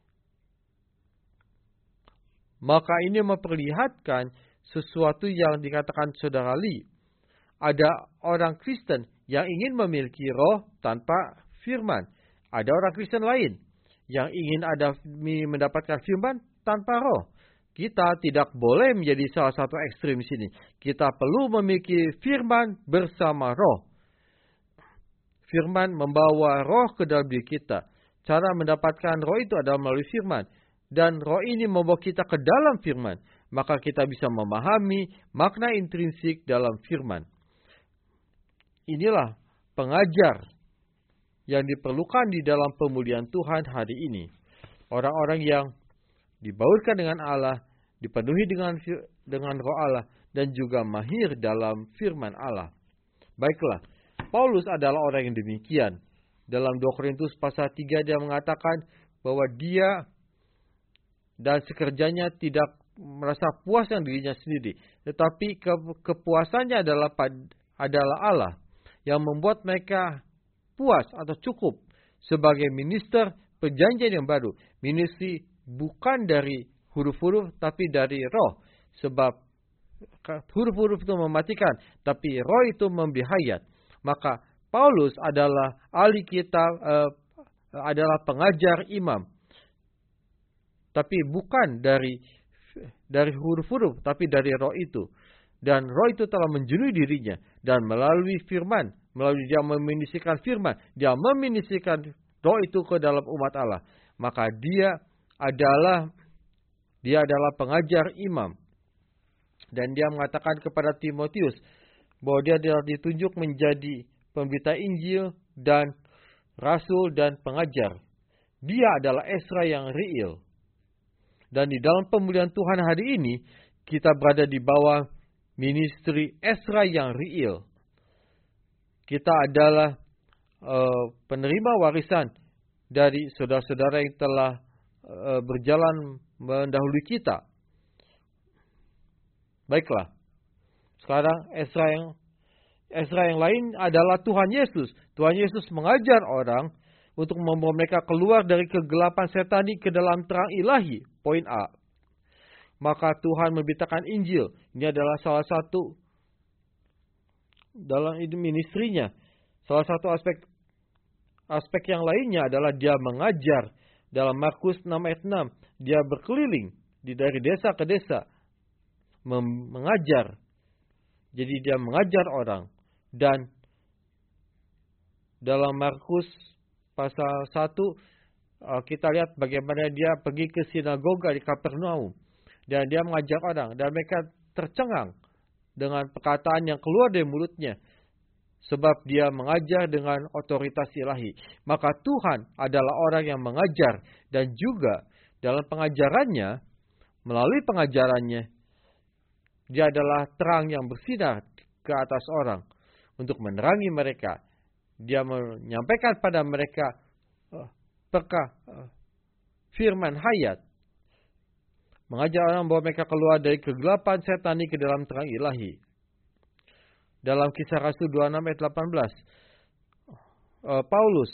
Maka ini memperlihatkan sesuatu yang dikatakan saudara Lee. Ada orang Kristen yang ingin memiliki roh tanpa firman. Ada orang Kristen lain yang ingin mendapatkan firman tanpa roh. Kita tidak boleh menjadi salah satu ekstrem di sini. Kita perlu memiliki firman bersama roh. Firman membawa roh ke dalam diri kita. Cara mendapatkan roh itu adalah melalui firman. Dan roh ini membawa kita ke dalam firman. Maka kita bisa memahami makna intrinsik dalam firman. Inilah pengajar yang diperlukan di dalam pemulihan Tuhan hari ini. Orang-orang yang dibaurkan dengan Allah, dipenuhi dengan roh Allah, dan juga mahir dalam firman Allah. Baiklah, Paulus adalah orang yang demikian. Dalam 2 Korintus pasal 3 dia mengatakan bahwa dia dan sekerjanya tidak merasa puas dengan dirinya sendiri. Tetapi kepuasannya adalah Allah yang membuat mereka puas atau cukup sebagai minister perjanjian yang baru. Ministry bukan dari huruf-huruf tapi dari roh. Sebab huruf-huruf itu mematikan, tapi roh itu memberi hayat. Maka Paulus adalah ahli kitab, adalah pengajar imam. Tapi bukan dari huruf-huruf, tapi dari roh itu. Dan roh itu telah menjenuhi dirinya. Dan melalui firman, melalui dia meminisikan firman, dia meminisikan roh itu ke dalam umat Allah. Maka dia adalah pengajar imam. Dan dia mengatakan kepada Timotius bahwa dia ditunjuk menjadi pemberita Injil dan rasul dan pengajar. Dia adalah Ezra yang real. Dan di dalam pemulihan Tuhan hari ini, kita berada di bawah ministry Ezra yang real. Kita adalah penerima warisan dari saudara-saudara yang telah berjalan mendahului kita. Baiklah. Sekarang Ezra yang lain adalah Tuhan Yesus. Tuhan Yesus mengajar orang untuk membawa mereka keluar dari kegelapan setani ke dalam terang ilahi. Poin A. Maka Tuhan memberitakan Injil. Ini adalah salah satu dalam ministrinya. Salah satu aspek yang lainnya adalah dia mengajar. Dalam Markus 6 ayat 6. Dia berkeliling dari desa ke desa. Mengajar. Jadi dia mengajar orang. Dan dalam Markus pasal 1 kita lihat bagaimana dia pergi ke sinagoga di Kapernaum. Dan dia mengajak orang. Dan mereka tercengang dengan perkataan yang keluar dari mulutnya. sebab dia mengajar dengan otoritas ilahi. Maka Tuhan adalah orang yang mengajar, dan juga dalam pengajarannya, melalui pengajarannya, dia adalah terang yang bersinar ke atas orang untuk menerangi mereka. Dia menyampaikan pada mereka firman hayat, mengajar orang bahwa mereka keluar dari kegelapan setani ke dalam terang ilahi. Dalam Kisah Rasul 26 ayat 18, Paulus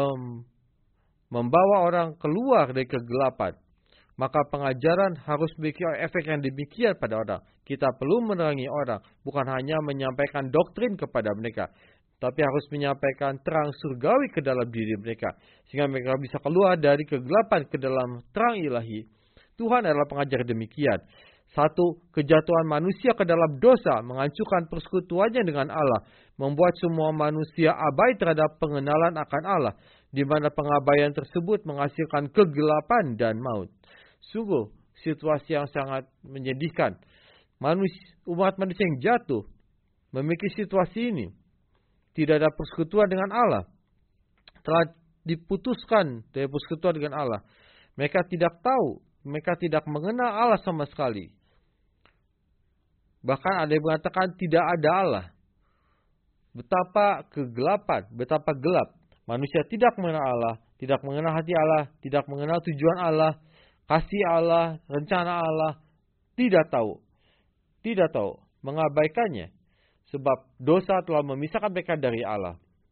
membawa orang keluar dari kegelapan. Maka pengajaran harus memiliki efek yang demikian pada orang. Kita perlu menerangi orang, bukan hanya menyampaikan doktrin kepada mereka, tapi harus menyampaikan terang surgawi ke dalam diri mereka, sehingga mereka bisa keluar dari kegelapan ke dalam terang ilahi. Tuhan adalah pengajar demikian. Satu, kejatuhan manusia ke dalam dosa menghancurkan persekutuannya dengan Allah, membuat semua manusia abai terhadap pengenalan akan Allah, di mana pengabaian tersebut menghasilkan kegelapan dan maut. Sungguh situasi yang sangat menyedihkan. Umat manusia yang jatuh memiliki situasi ini. Tidak ada persekutuan dengan Allah. Telah diputuskan dari persekutuan dengan Allah. Mereka tidak tahu. Mereka tidak mengenal Allah sama sekali. Bahkan ada yang mengatakan tidak ada Allah. Betapa kegelapan, betapa gelap. Manusia tidak mengenal Allah, tidak mengenal hati Allah, tidak mengenal tujuan Allah, kasih Allah, rencana Allah. Tidak tahu. Tidak tahu. Mengabaikannya. Sebab dosa telah memisahkan mereka dari Allah.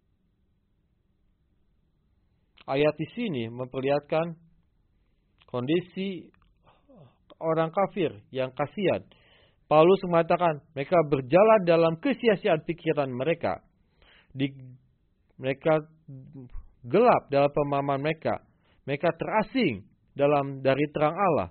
Ayat di sini memperlihatkan kondisi orang kafir yang kasihan. Paulus mengatakan mereka berjalan dalam kesia-siaan pikiran mereka. Mereka gelap dalam pemahaman mereka. Mereka terasing dari terang Allah.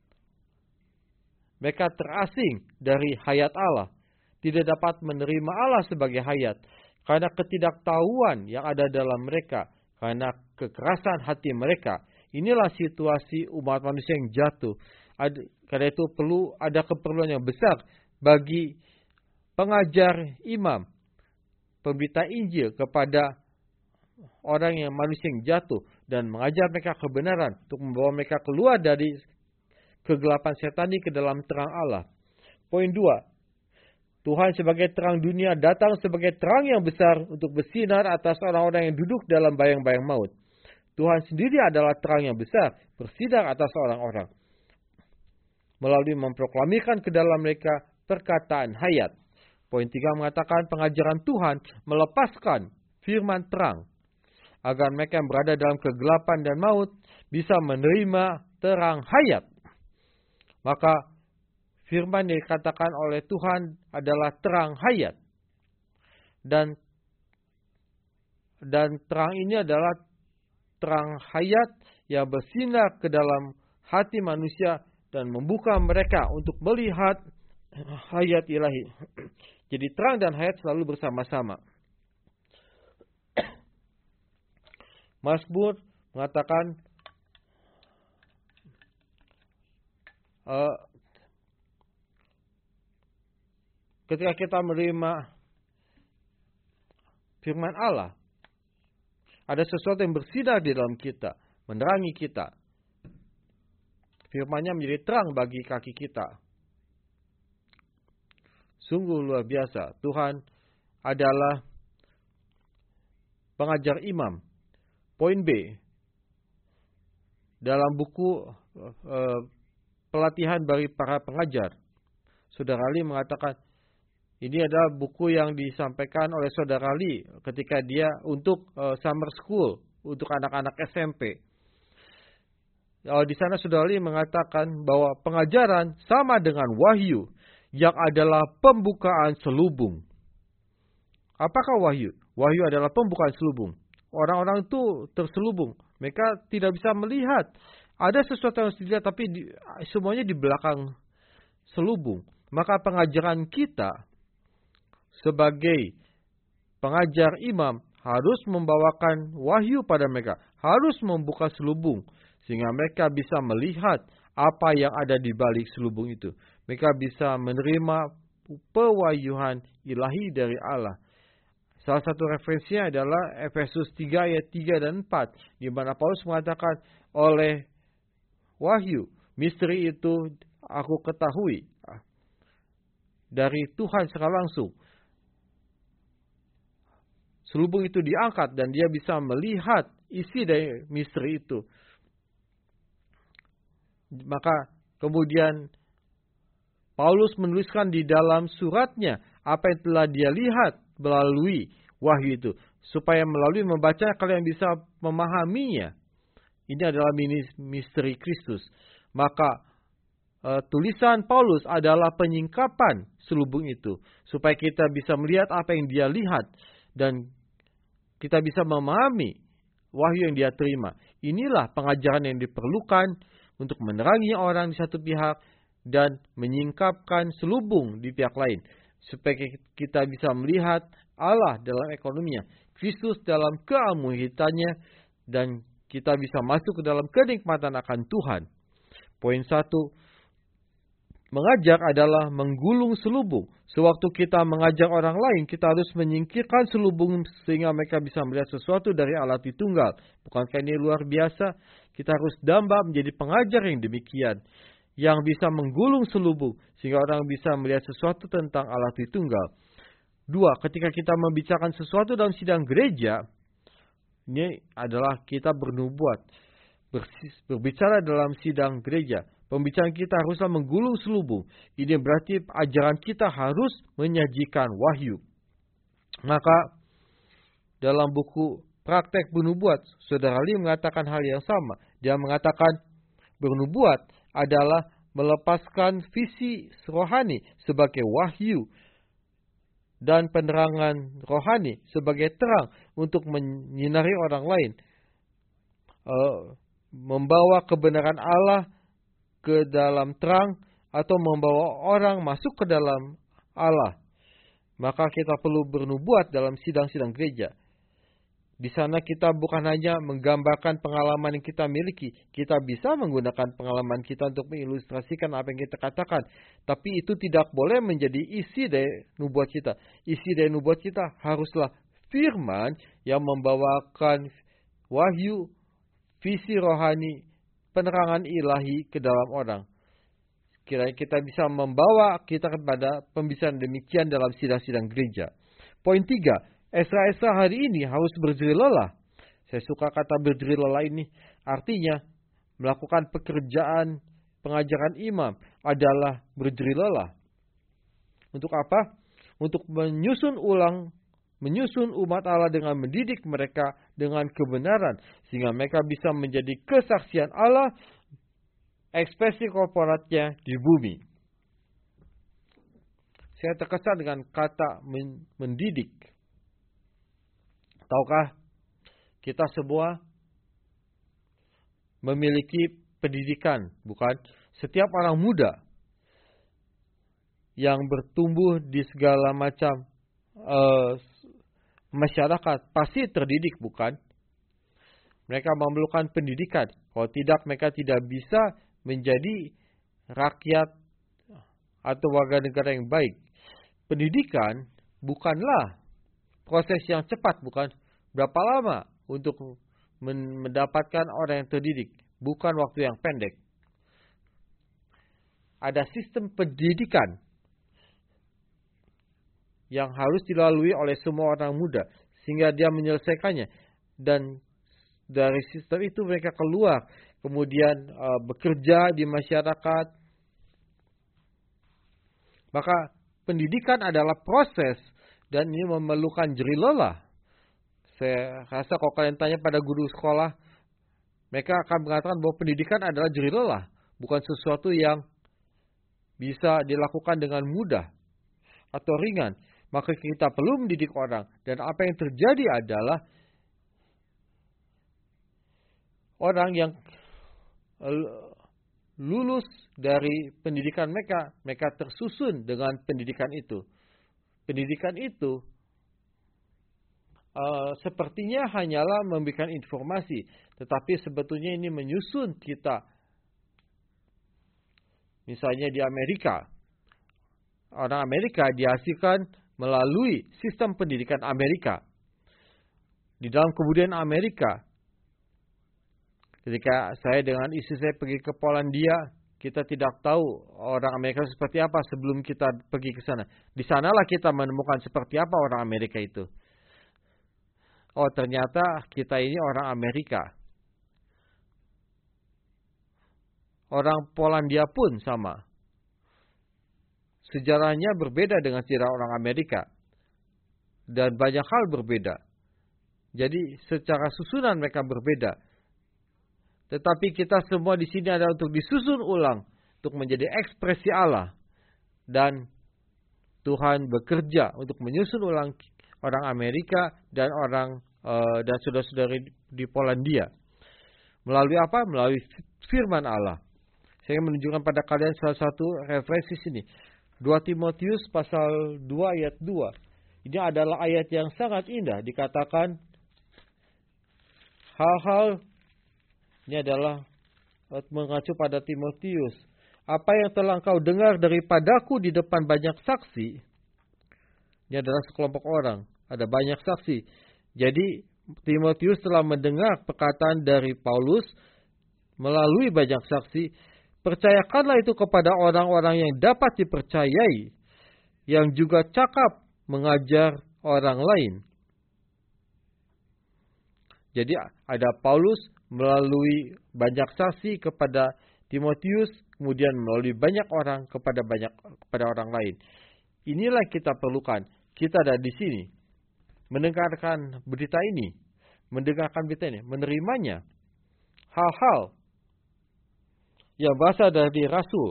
Mereka terasing dari hayat Allah. Tidak dapat menerima Allah sebagai hayat. Karena ketidaktahuan yang ada dalam mereka. Karena kekerasan hati mereka. Inilah situasi umat manusia yang jatuh. Karena itu ada keperluan yang besar bagi pengajar imam, pemberita Injil kepada orang yang manusia yang jatuh. Dan mengajar mereka kebenaran untuk membawa mereka keluar dari kegelapan setani ke dalam terang Allah. Poin 2. Tuhan sebagai terang dunia datang sebagai terang yang besar untuk bersinar atas orang-orang yang duduk dalam bayang-bayang maut. Tuhan sendiri adalah terang yang besar, bersinar atas orang-orang. Melalui memproklamirkan ke dalam mereka perkataan hayat. Poin 3 mengatakan pengajaran Tuhan melepaskan firman terang. Agar mereka yang berada dalam kegelapan dan maut bisa menerima terang hayat. Maka firman yang dikatakan oleh Tuhan adalah terang hayat. Dan terang ini adalah terang hayat yang bersinar ke dalam hati manusia dan membuka mereka untuk melihat hayat ilahi. Jadi terang dan hayat selalu bersama-sama. Mazmur mengatakan ketika kita menerima firman Allah, ada sesuatu yang bersinar di dalam kita, menerangi kita. Firman-Nya menjadi terang bagi kaki kita. Sungguh luar biasa. Tuhan adalah pengajar imam. Poin B. Dalam buku pelatihan bagi para pengajar, Saudara Lee mengatakan, ini adalah buku yang disampaikan oleh Saudara Lee ketika dia untuk summer school, untuk anak-anak SMP. Di sana Saudara Lee mengatakan bahwa pengajaran sama dengan wahyu yang adalah pembukaan selubung. Apakah wahyu? Wahyu adalah pembukaan selubung. Orang-orang itu terselubung. Mereka tidak bisa melihat. Ada sesuatu yang harus dilihat, tapi semuanya di belakang selubung. Maka pengajaran kita sebagai pengajar imam harus membawakan wahyu pada mereka. Harus membuka selubung. Sehingga mereka bisa melihat apa yang ada di balik selubung itu. Mereka bisa menerima pewahyuan ilahi dari Allah. Salah satu referensinya adalah Efesus 3 ayat 3 dan 4. Di mana Paulus mengatakan, oleh wahyu, misteri itu aku ketahui dari Tuhan secara langsung. Selubung itu diangkat dan dia bisa melihat isi dari misteri itu. Maka kemudian Paulus menuliskan di dalam suratnya apa yang telah dia lihat melalui wahyu itu. Supaya melalui membaca kalian bisa memahaminya. Ini adalah misteri Kristus. Maka tulisan Paulus adalah penyingkapan selubung itu. Supaya kita bisa melihat apa yang dia lihat. Dan kita bisa memahami wahyu yang dia terima. Inilah pengajaran yang diperlukan untuk menerangi orang di satu pihak dan menyingkapkan selubung di pihak lain. Supaya kita bisa melihat Allah dalam ekonominya, Kristus dalam keamuhitannya, dan kita bisa masuk ke dalam kenikmatan akan Tuhan. Poin 1, mengajar adalah menggulung selubung. Sewaktu kita mengajar orang lain, kita harus menyingkirkan selubung sehingga mereka bisa melihat sesuatu dari Allah Tritunggal. Bukankah ini luar biasa? Kita harus damba menjadi pengajar yang demikian, yang bisa menggulung selubung sehingga orang bisa melihat sesuatu tentang Allah Tritunggal. 2, ketika kita membicarakan sesuatu dalam sidang gereja, ini adalah kita bernubuat, berbicara dalam sidang gereja. Pembicaraan kita haruslah menggulung selubung. Ini berarti ajaran kita harus menyajikan wahyu. Maka dalam buku Praktek Bernubuat, Saudara Lee mengatakan hal yang sama. Dia mengatakan bernubuat adalah melepaskan visi rohani sebagai wahyu dan penerangan rohani sebagai terang untuk menyinari orang lain. Membawa kebenaran Allah ke dalam terang atau membawa orang masuk ke dalam Allah. Maka kita perlu bernubuat dalam sidang-sidang gereja. Di sana kita bukan hanya menggambarkan pengalaman yang kita miliki. Kita bisa menggunakan pengalaman kita untuk mengilustrasikan apa yang kita katakan. Tapi itu tidak boleh menjadi isi dari nubuat kita. Isi dari nubuat kita haruslah firman yang membawakan wahyu, visi rohani, penerangan ilahi ke dalam orang. Kiranya kita bisa membawa kita kepada pembicaraan demikian dalam sidang-sidang gereja. Poin 3. Esra-esra hari ini harus berdiri lelah. Saya suka kata berdiri lelah ini. Artinya melakukan pekerjaan pengajaran imam adalah berdiri lelah. Untuk apa? Untuk menyusun umat Allah dengan mendidik mereka dengan kebenaran. Sehingga mereka bisa menjadi kesaksian Allah, ekspresi korporatnya di bumi. Saya terkesan dengan kata mendidik. Tahukah kita semua memiliki pendidikan, bukan? Setiap orang muda yang bertumbuh di segala macam masyarakat pasti terdidik, bukan? Mereka memerlukan pendidikan. Kalau tidak, mereka tidak bisa menjadi rakyat atau warga negara yang baik. Pendidikan bukanlah proses yang cepat, bukan? Berapa lama untuk mendapatkan orang yang terdidik? Bukan waktu yang pendek. Ada sistem pendidikan yang harus dilalui oleh semua orang muda sehingga dia menyelesaikannya. Dan dari sistem itu mereka keluar, kemudian bekerja di masyarakat. Maka pendidikan adalah proses. Dan ini memerlukan jerih lelah. Saya rasa kalau kalian tanya pada guru sekolah, mereka akan mengatakan bahwa pendidikan adalah jerih lelah. Bukan sesuatu yang bisa dilakukan dengan mudah atau ringan. Maka kita perlu mendidik orang. Dan apa yang terjadi adalah orang yang lulus dari pendidikan mereka tersusun dengan pendidikan itu. Pendidikan itu sepertinya hanyalah memberikan informasi, tetapi sebetulnya ini menyusun kita. Misalnya di Amerika, orang Amerika dihasilkan melalui sistem pendidikan Amerika. Di dalam kebudayaan Amerika, ketika saya dengan istri saya pergi ke Polandia, kita tidak tahu orang Amerika seperti apa sebelum kita pergi ke sana. Di sanalah kita menemukan seperti apa orang Amerika itu. Oh, ternyata kita ini orang Amerika. Orang Polandia pun sama. Sejarahnya berbeda dengan sejarah orang Amerika. Dan banyak hal berbeda. Jadi secara susunan mereka berbeda. Tetapi kita semua di sini adalah untuk disusun ulang. Untuk menjadi ekspresi Allah. Dan Tuhan bekerja untuk menyusun ulang orang Amerika dan dan saudara-saudari di Polandia. Melalui apa? Melalui firman Allah. Saya menunjukkan pada kalian salah satu referensi sini. 2 Timotius pasal 2 ayat 2. Ini adalah ayat yang sangat indah. Dikatakan hal-hal ini adalah mengacu pada Timotius. Apa yang telah engkau dengar daripadaku di depan banyak saksi. Ini adalah sekelompok orang. Ada banyak saksi. Jadi Timotius telah mendengar perkataan dari Paulus melalui banyak saksi. Percayakanlah itu kepada orang-orang yang dapat dipercayai, yang juga cakap mengajar orang lain. Jadi ada Paulus melalui banyak saksi kepada Timotius, kemudian melalui banyak orang kepada orang lain. Inilah yang kita perlukan. Kita ada di sini, mendengarkan berita ini, menerimanya. Hal-hal yang berasal dari Rasul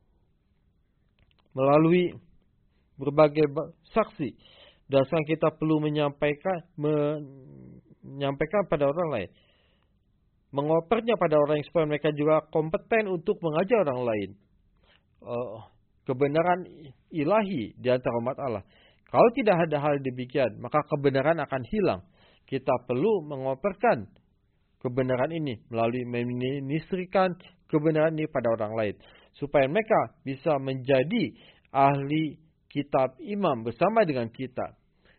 melalui berbagai saksi. Dan sekarang kita perlu menyampaikan pada orang lain. Mengopernya pada orang yang supaya mereka juga kompeten untuk mengajar orang lain. Kebenaran ilahi di antara umat Allah. Kalau tidak ada hal demikian, maka kebenaran akan hilang. Kita perlu mengoperkan kebenaran ini melalui meministrikan kebenaran ini pada orang lain. Supaya mereka bisa menjadi ahli kitab imam bersama dengan kita.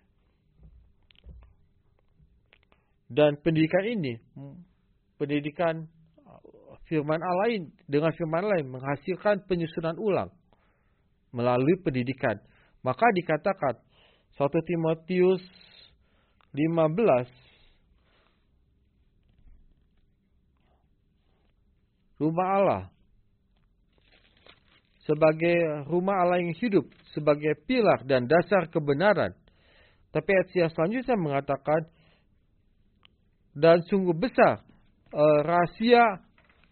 Dan pendidikan ini, pendidikan firman Allah dengan firman lain menghasilkan penyusunan ulang melalui pendidikan. Maka dikatakan 1 Timotius 15 rumah Allah sebagai rumah Allah yang hidup, sebagai pilar dan dasar kebenaran. Tapi ayat selanjutnya mengatakan, dan sungguh besar rahasia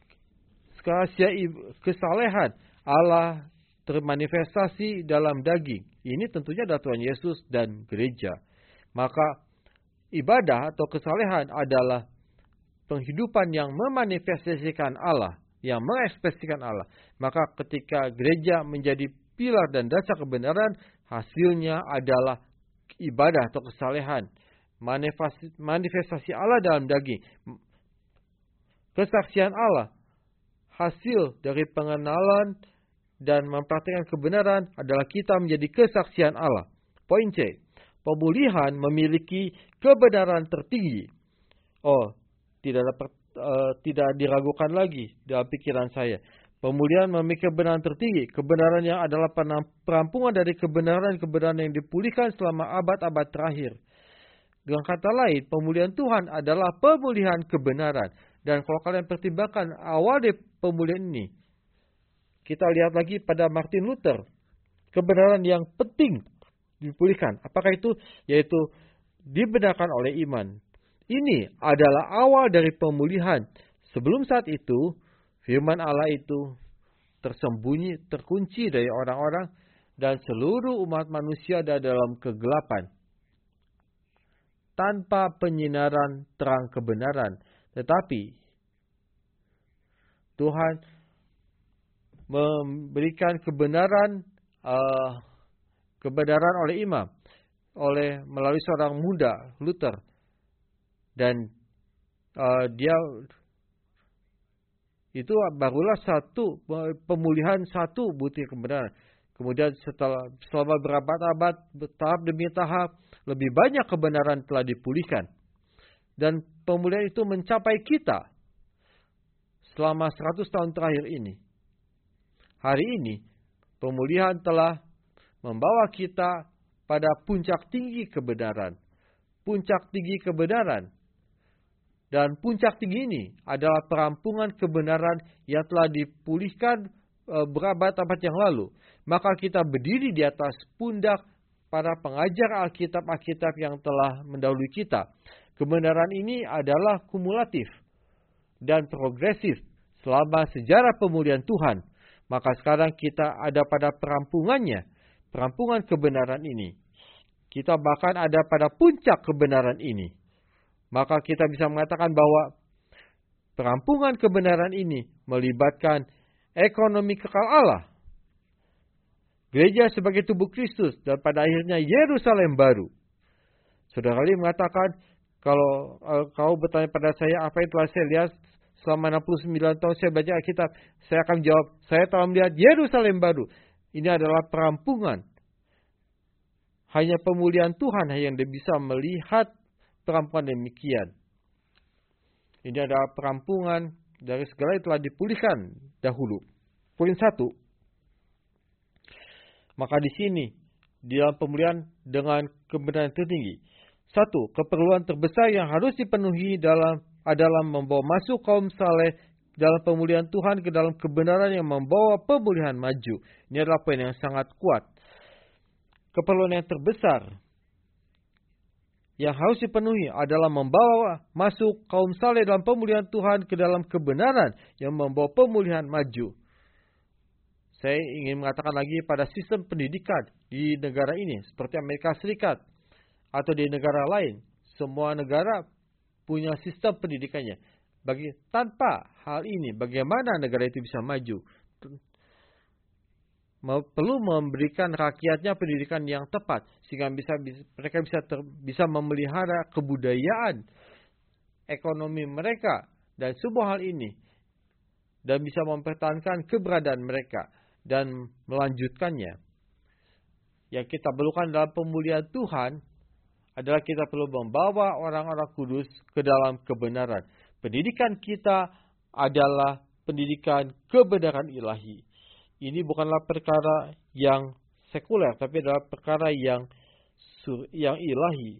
kesalehan Allah termanifestasi dalam daging. Ini tentunya adalah Tuhan Yesus dan gereja. Maka ibadah atau kesalehan adalah penghidupan yang memanifestasikan Allah, yang mengekspresikan Allah. Maka ketika gereja menjadi pilar dan dasar kebenaran, hasilnya adalah ibadah atau kesalehan. Manifestasi Allah dalam daging. Kesaksian Allah, hasil dari pengenalan dan mempraktikkan kebenaran adalah kita menjadi kesaksian Allah. Poin C. Pemulihan memiliki kebenaran tertinggi. Tidak diragukan lagi dalam pikiran saya. Pemulihan memiliki kebenaran tertinggi. Kebenaran yang adalah perampungan dari kebenaran-kebenaran yang dipulihkan selama abad-abad terakhir. Dengan kata lain, pemulihan Tuhan adalah pemulihan kebenaran. Dan kalau kalian pertimbangkan awal dari pemulihan ini, kita lihat lagi pada Martin Luther. Kebenaran yang penting dipulihkan. Apakah itu? Yaitu dibenarkan oleh iman. Ini adalah awal dari pemulihan. Sebelum saat itu, firman Allah itu tersembunyi, terkunci dari orang-orang. Dan seluruh umat manusia ada dalam kegelapan. Tanpa penyinaran terang kebenaran. Tetapi Tuhan memberikan kebenaran oleh imam. Melalui seorang muda, Luther. Dan dia itu barulah pemulihan satu butir kebenaran. Kemudian selama berabad-abad, tahap demi tahap, lebih banyak kebenaran telah dipulihkan. Dan pemulihan itu mencapai kita selama 100 tahun terakhir ini. Hari ini, pemulihan telah membawa kita pada puncak tinggi kebenaran. Puncak tinggi kebenaran. Dan puncak tinggi ini adalah perampungan kebenaran yang telah dipulihkan berabad-abad yang lalu. Maka kita berdiri di atas pundak para pengajar Alkitab yang telah mendahului kita. Kebenaran ini adalah kumulatif dan progresif selama sejarah pemulihan Tuhan. Maka sekarang kita ada pada perampungannya, perampungan kebenaran ini. Kita bahkan ada pada puncak kebenaran ini. Maka kita bisa mengatakan bahwa perampungan kebenaran ini melibatkan ekonomi kekal Allah, gereja sebagai tubuh Kristus, dan pada akhirnya Yerusalem baru. Saudara Ali mengatakan, kalau kau bertanya pada saya apa yang telah saya lihat selama 69 tahun saya baca Alkitab, saya akan jawab, saya telah melihat Yerusalem baru. Ini adalah perampungan. Hanya pemulihan Tuhan yang bisa melihat perampungan demikian. Ini adalah perampungan dari segala yang telah dipulihkan dahulu. Poin 1. Maka di sini, di dalam pemulihan dengan kebenaran tertinggi. 1. Keperluan terbesar yang harus dipenuhi adalah membawa masuk kaum saleh dalam pemulihan Tuhan ke dalam kebenaran yang membawa pemulihan maju. Ini adalah poin yang sangat kuat. Keperluan yang terbesar yang harus dipenuhi adalah membawa masuk kaum saleh dalam pemulihan Tuhan ke dalam kebenaran yang membawa pemulihan maju. Saya ingin mengatakan lagi pada sistem pendidikan di negara ini, seperti Amerika Serikat atau di negara lain. Semua negara punya sistem pendidikannya. Tanpa hal ini, bagaimana negara itu bisa maju? Perlu memberikan rakyatnya pendidikan yang tepat sehingga mereka bisa memelihara kebudayaan ekonomi mereka dan semua hal ini dan bisa mempertahankan keberadaan mereka dan melanjutkannya. Yang kita perlukan dalam pemulihan Tuhan adalah kita perlu membawa orang-orang kudus ke dalam kebenaran. Pendidikan kita adalah pendidikan kebenaran ilahi. Ini bukanlah perkara yang sekuler, tapi adalah perkara yang ilahi.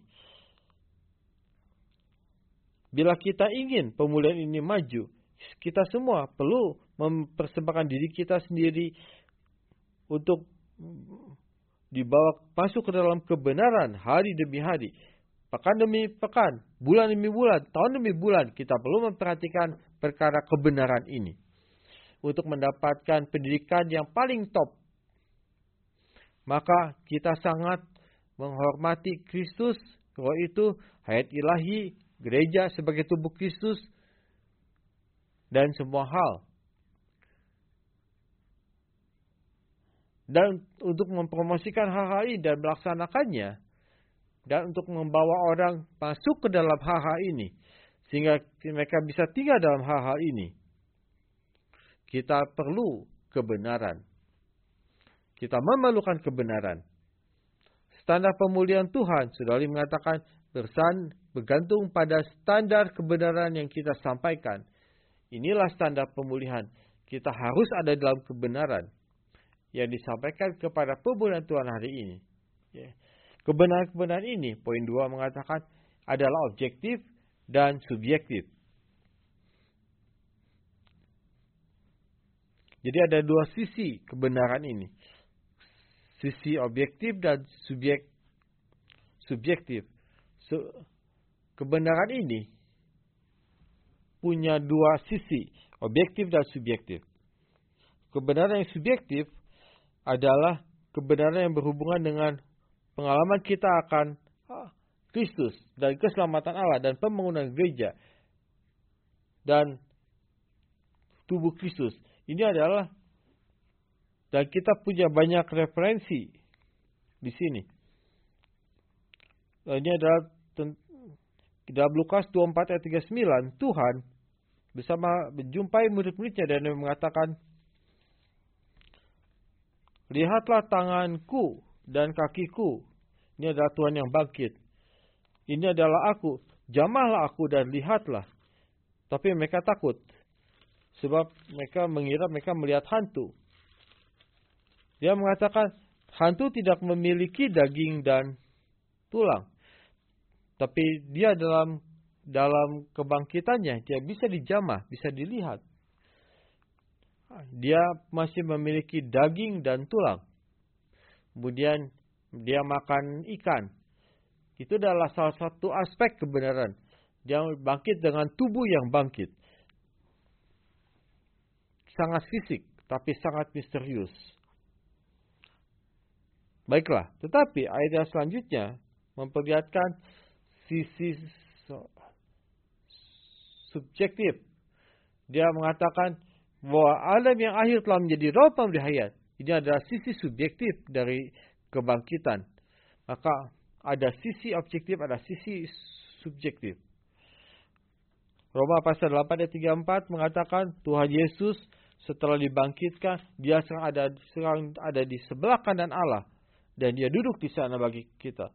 Bila kita ingin pemulihan ini maju, kita semua perlu mempersembahkan diri kita sendiri untuk dibawa masuk ke dalam kebenaran hari demi hari. Pekan demi pekan, bulan demi bulan, tahun demi bulan, kita perlu memperhatikan perkara kebenaran ini. Untuk mendapatkan pendidikan yang paling top. Maka kita sangat menghormati Kristus, roh itu, hayat ilahi, gereja sebagai tubuh Kristus, dan semua hal. Dan untuk mempromosikan hal-hal ini dan melaksanakannya, dan untuk membawa orang masuk ke dalam hal-hal ini, sehingga mereka bisa tinggal dalam hal-hal ini, kita perlu kebenaran. Kita memerlukan kebenaran. Standar pemulihan Tuhan, saudara mengatakan, bergantung pada standar kebenaran yang kita sampaikan. Inilah standar pemulihan. Kita harus ada dalam kebenaran yang disampaikan kepada pemulihan Tuhan hari ini. Kebenaran-kebenaran ini, poin 2 mengatakan, adalah objektif dan subjektif. Jadi ada dua sisi kebenaran ini. Sisi objektif dan subjektif. Kebenaran ini punya dua sisi, objektif dan subjektif. Kebenaran yang subjektif adalah kebenaran yang berhubungan dengan pengalaman kita akan Kristus dan keselamatan Allah dan pembangunan gereja dan tubuh Kristus. Ini adalah, dan kita punya banyak referensi di sini. Ini adalah dalam Lukas 24 ayat 39, Tuhan bersama menjumpai murid-muridnya dan mengatakan, Lihatlah tanganku dan kakiku. Ini adalah Tuhan yang bangkit. Ini adalah aku. Jamahlah aku dan lihatlah. Tapi mereka takut. Sebab mereka mengira mereka melihat hantu. Dia mengatakan, hantu tidak memiliki daging dan tulang. Tapi dia dalam kebangkitannya, dia bisa dijamah, bisa dilihat. Dia masih memiliki daging dan tulang. Kemudian dia makan ikan. Itu adalah salah satu aspek kebenaran. Dia bangkit dengan tubuh yang bangkit. Sangat fisik, tapi sangat misterius. Baiklah, tetapi ayat yang selanjutnya memperlihatkan sisi subjektif. Dia mengatakan bahwa alam yang akhir telah menjadi roh pemberi hayat. Ini adalah sisi subjektif dari kebangkitan. Maka ada sisi objektif, ada sisi subjektif. Roma pasal 8 ayat 34 mengatakan Tuhan Yesus setelah dibangkitkan, dia sekarang ada di sebelah kanan Allah. Dan dia duduk di sana bagi kita.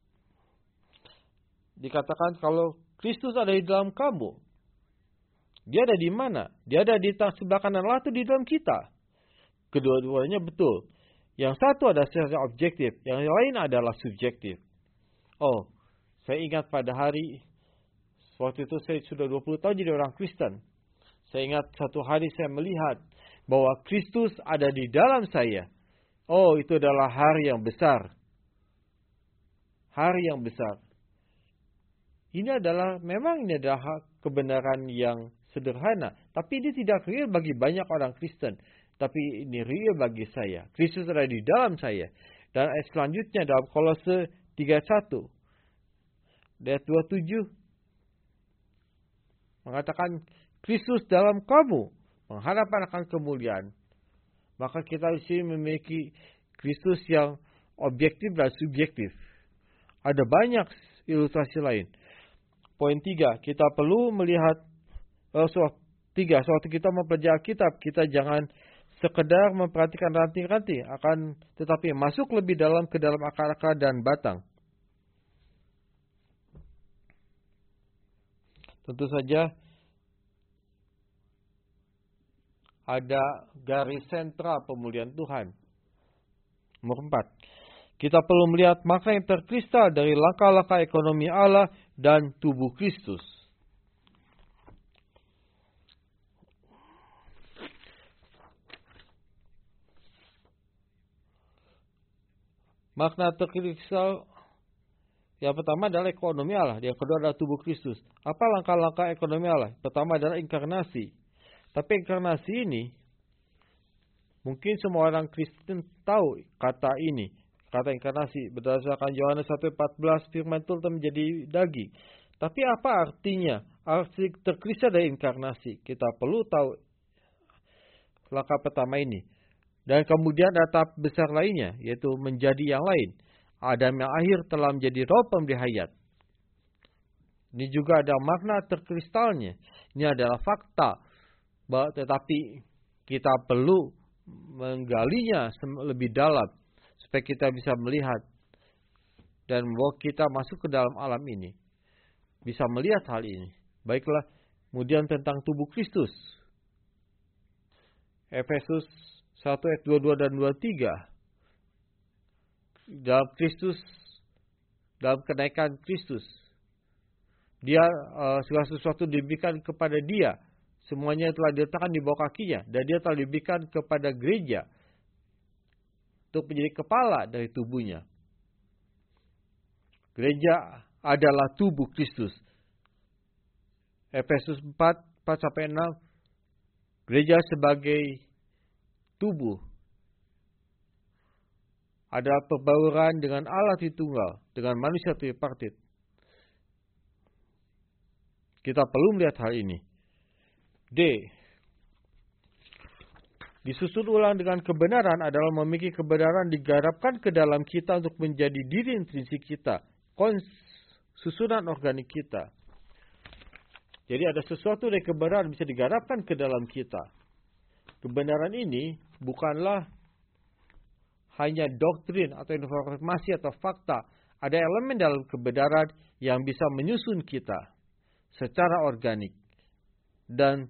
Dikatakan kalau Kristus ada di dalam kamu, dia ada di mana? Dia ada di sebelah kanan Allah atau di dalam kita? Kedua-duanya betul. Yang satu adalah secara objektif, yang lain adalah subjektif. Oh, saya ingat pada hari, waktu itu saya sudah 20 tahun jadi orang Kristen. Saya ingat satu hari saya melihat bahwa Kristus ada di dalam saya. Oh, itu adalah hari yang besar. Hari yang besar. Ini adalah kebenaran yang sederhana. Tapi ini tidak real bagi banyak orang Kristen. Tapi ini real bagi saya. Kristus ada di dalam saya. Dan ayat selanjutnya dalam Kolose 3:1. Ayat 27. Mengatakan Kristus dalam kamu. Mengharapkan akan kemuliaan. Maka kita di sini memiliki Kristus yang objektif dan subjektif. Ada banyak ilustrasi lain. Poin 3, kita perlu melihat sewaktu kita mempelajari kitab, kita jangan sekedar memperhatikan ranting-ranting, tetapi masuk lebih dalam ke dalam akar-akar dan batang. Tentu saja ada garis sentral pemulihan Tuhan. Nomor 4. Kita perlu melihat makna yang terkristal dari langkah-langkah ekonomi Allah dan tubuh Kristus. Makna terkristal yang pertama adalah ekonomi Allah, yang kedua adalah tubuh Kristus. Apa langkah-langkah ekonomi Allah? Pertama adalah inkarnasi. Tapi inkarnasi ini, mungkin semua orang Kristen tahu kata ini. Kata inkarnasi, berdasarkan Yohanes 1:14, firman Tuhan menjadi daging. Tapi apa artinya? Arti terkristal dari inkarnasi. Kita perlu tahu langkah pertama ini. Dan kemudian ada tahap besar lainnya, yaitu menjadi yang lain. Adam yang akhir telah menjadi roh pemberi hayat. Ini juga ada makna terkristalnya. Ini adalah fakta. Tetapi kita perlu menggalinya lebih dalam supaya kita bisa melihat dan membawa kita masuk ke dalam alam ini, bisa melihat hal ini. Baiklah, kemudian tentang tubuh Kristus, Efesus 1 ayat 22 dan 23. Dalam Kristus, dalam kenaikan Kristus, dia segala sesuatu diberikan kepada dia. Semuanya telah diletakkan di bawah kakinya. Dan dia telah diberikan kepada gereja untuk menjadi kepala dari tubuhnya. Gereja adalah tubuh Kristus. Efesus 4:4-6. Gereja sebagai tubuh adalah perbauran dengan Allah Tritunggal, dengan manusia tripartit. Kita perlu melihat hal ini. D. Disusun ulang dengan kebenaran adalah memiliki kebenaran digarapkan ke dalam kita untuk menjadi diri intrinsik kita, susunan organik kita. Jadi ada sesuatu dari kebenaran bisa digarapkan ke dalam kita. Kebenaran ini bukanlah hanya doktrin atau informasi atau fakta. Ada elemen dalam kebenaran yang bisa menyusun kita secara organik. Dan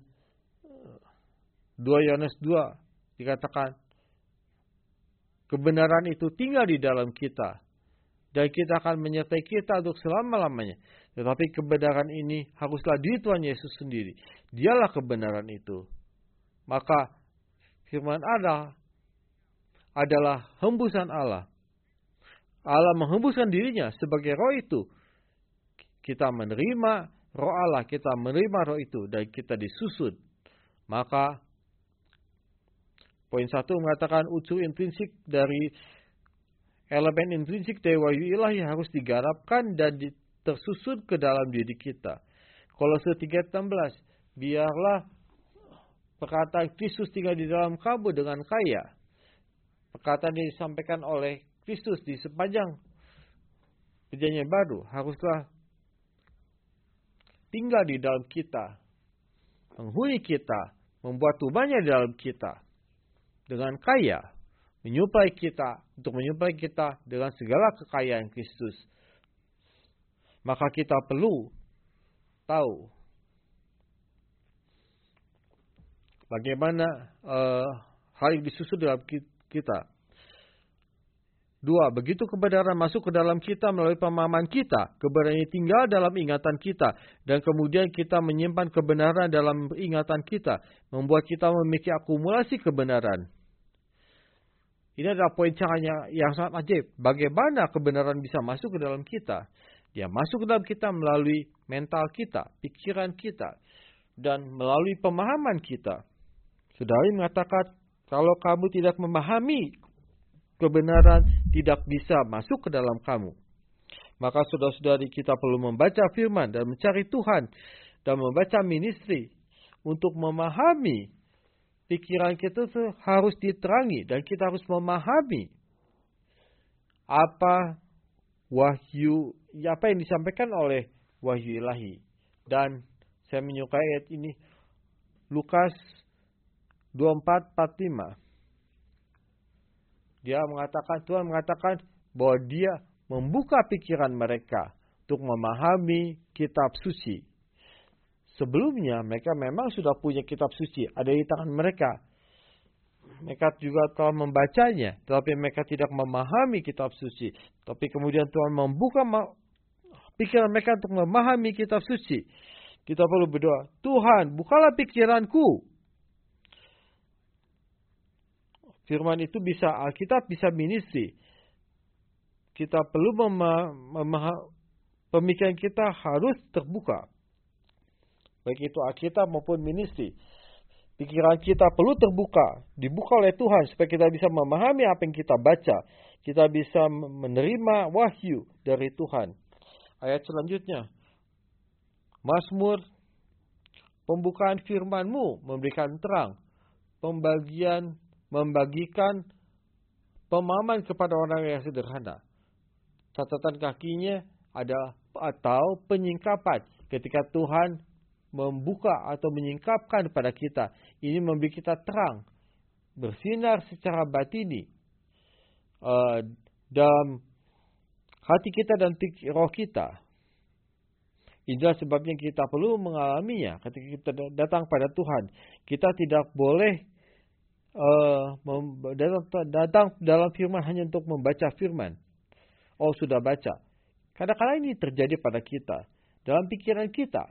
2 Yohanes 2 dikatakan, kebenaran itu tinggal di dalam kita. Dan kita akan menyertai kita untuk selama-lamanya. Tetapi kebenaran ini haruslah diri Tuhan Yesus sendiri. Dialah kebenaran itu. Maka firman Allah adalah hembusan Allah. Allah menghembuskan dirinya sebagai roh itu. Kita menerima roh Allah, kita menerima roh itu, dan kita disusun. Maka poin 1 mengatakan unsur intrinsik dari elemen intrinsik dari wahyu ilahi harus digarapkan dan tersusun ke dalam diri kita. Kolose 3:16, biarlah perkataan Kristus tinggal di dalam kamu dengan kaya. Perkataan yang disampaikan oleh Kristus di sepanjang perjanjian baru haruslah tinggal di dalam kita, menghuni kita, membuat rumahnya di dalam kita dengan kaya, menyuplai kita dengan segala kekayaan Kristus. Maka kita perlu tahu bagaimana hal yang disusun dalam kita. 2. Begitu kebenaran masuk ke dalam kita melalui pemahaman kita, kebenaran ini tinggal dalam ingatan kita, dan kemudian kita menyimpan kebenaran dalam ingatan kita, membuat kita memiliki akumulasi kebenaran. Ini adalah poin caranya yang sangat ajaib. Bagaimana kebenaran bisa masuk ke dalam kita? Dia masuk ke dalam kita melalui mental kita, pikiran kita, dan melalui pemahaman kita. Saudara mengatakan, kalau kamu tidak memahami kebenaran, tidak bisa masuk ke dalam kamu. Maka saudara-saudari, kita perlu membaca firman dan mencari Tuhan dan membaca ministry untuk memahami. Pikiran kita itu harus diterangi dan kita harus memahami apa yang disampaikan oleh wahyu ilahi. Dan saya menyukai ayat ini, Lukas 24:45. Tuhan mengatakan bahwa dia membuka pikiran mereka untuk memahami kitab suci. Sebelumnya mereka memang sudah punya kitab suci, ada di tangan mereka. Mereka juga telah membacanya, tetapi mereka tidak memahami kitab suci. Tapi kemudian Tuhan membuka pikiran mereka untuk memahami kitab suci. Kita perlu berdoa, Tuhan, bukalah pikiranku. Firman itu bisa, Alkitab bisa ministry. Kita perlu pemikiran kita harus terbuka. Baik itu Alkitab maupun ministry. Pikiran kita perlu dibuka oleh Tuhan supaya kita bisa memahami apa yang kita baca. Kita bisa menerima wahyu dari Tuhan. Ayat selanjutnya. Mazmur, pembukaan firman-Mu memberikan terang. Membagikan pemahaman kepada orang yang sederhana. Catatan kakinya ada atau penyingkapan ketika Tuhan membuka atau menyingkapkan pada kita. Ini memberi kita terang, bersinar secara batini dalam hati kita dan roh kita. Inilah sebabnya kita perlu mengalaminya ketika kita datang pada Tuhan. Kita tidak boleh datang dalam firman hanya untuk membaca firman. Oh, sudah baca. Kadang-kadang ini terjadi pada kita. Dalam pikiran kita.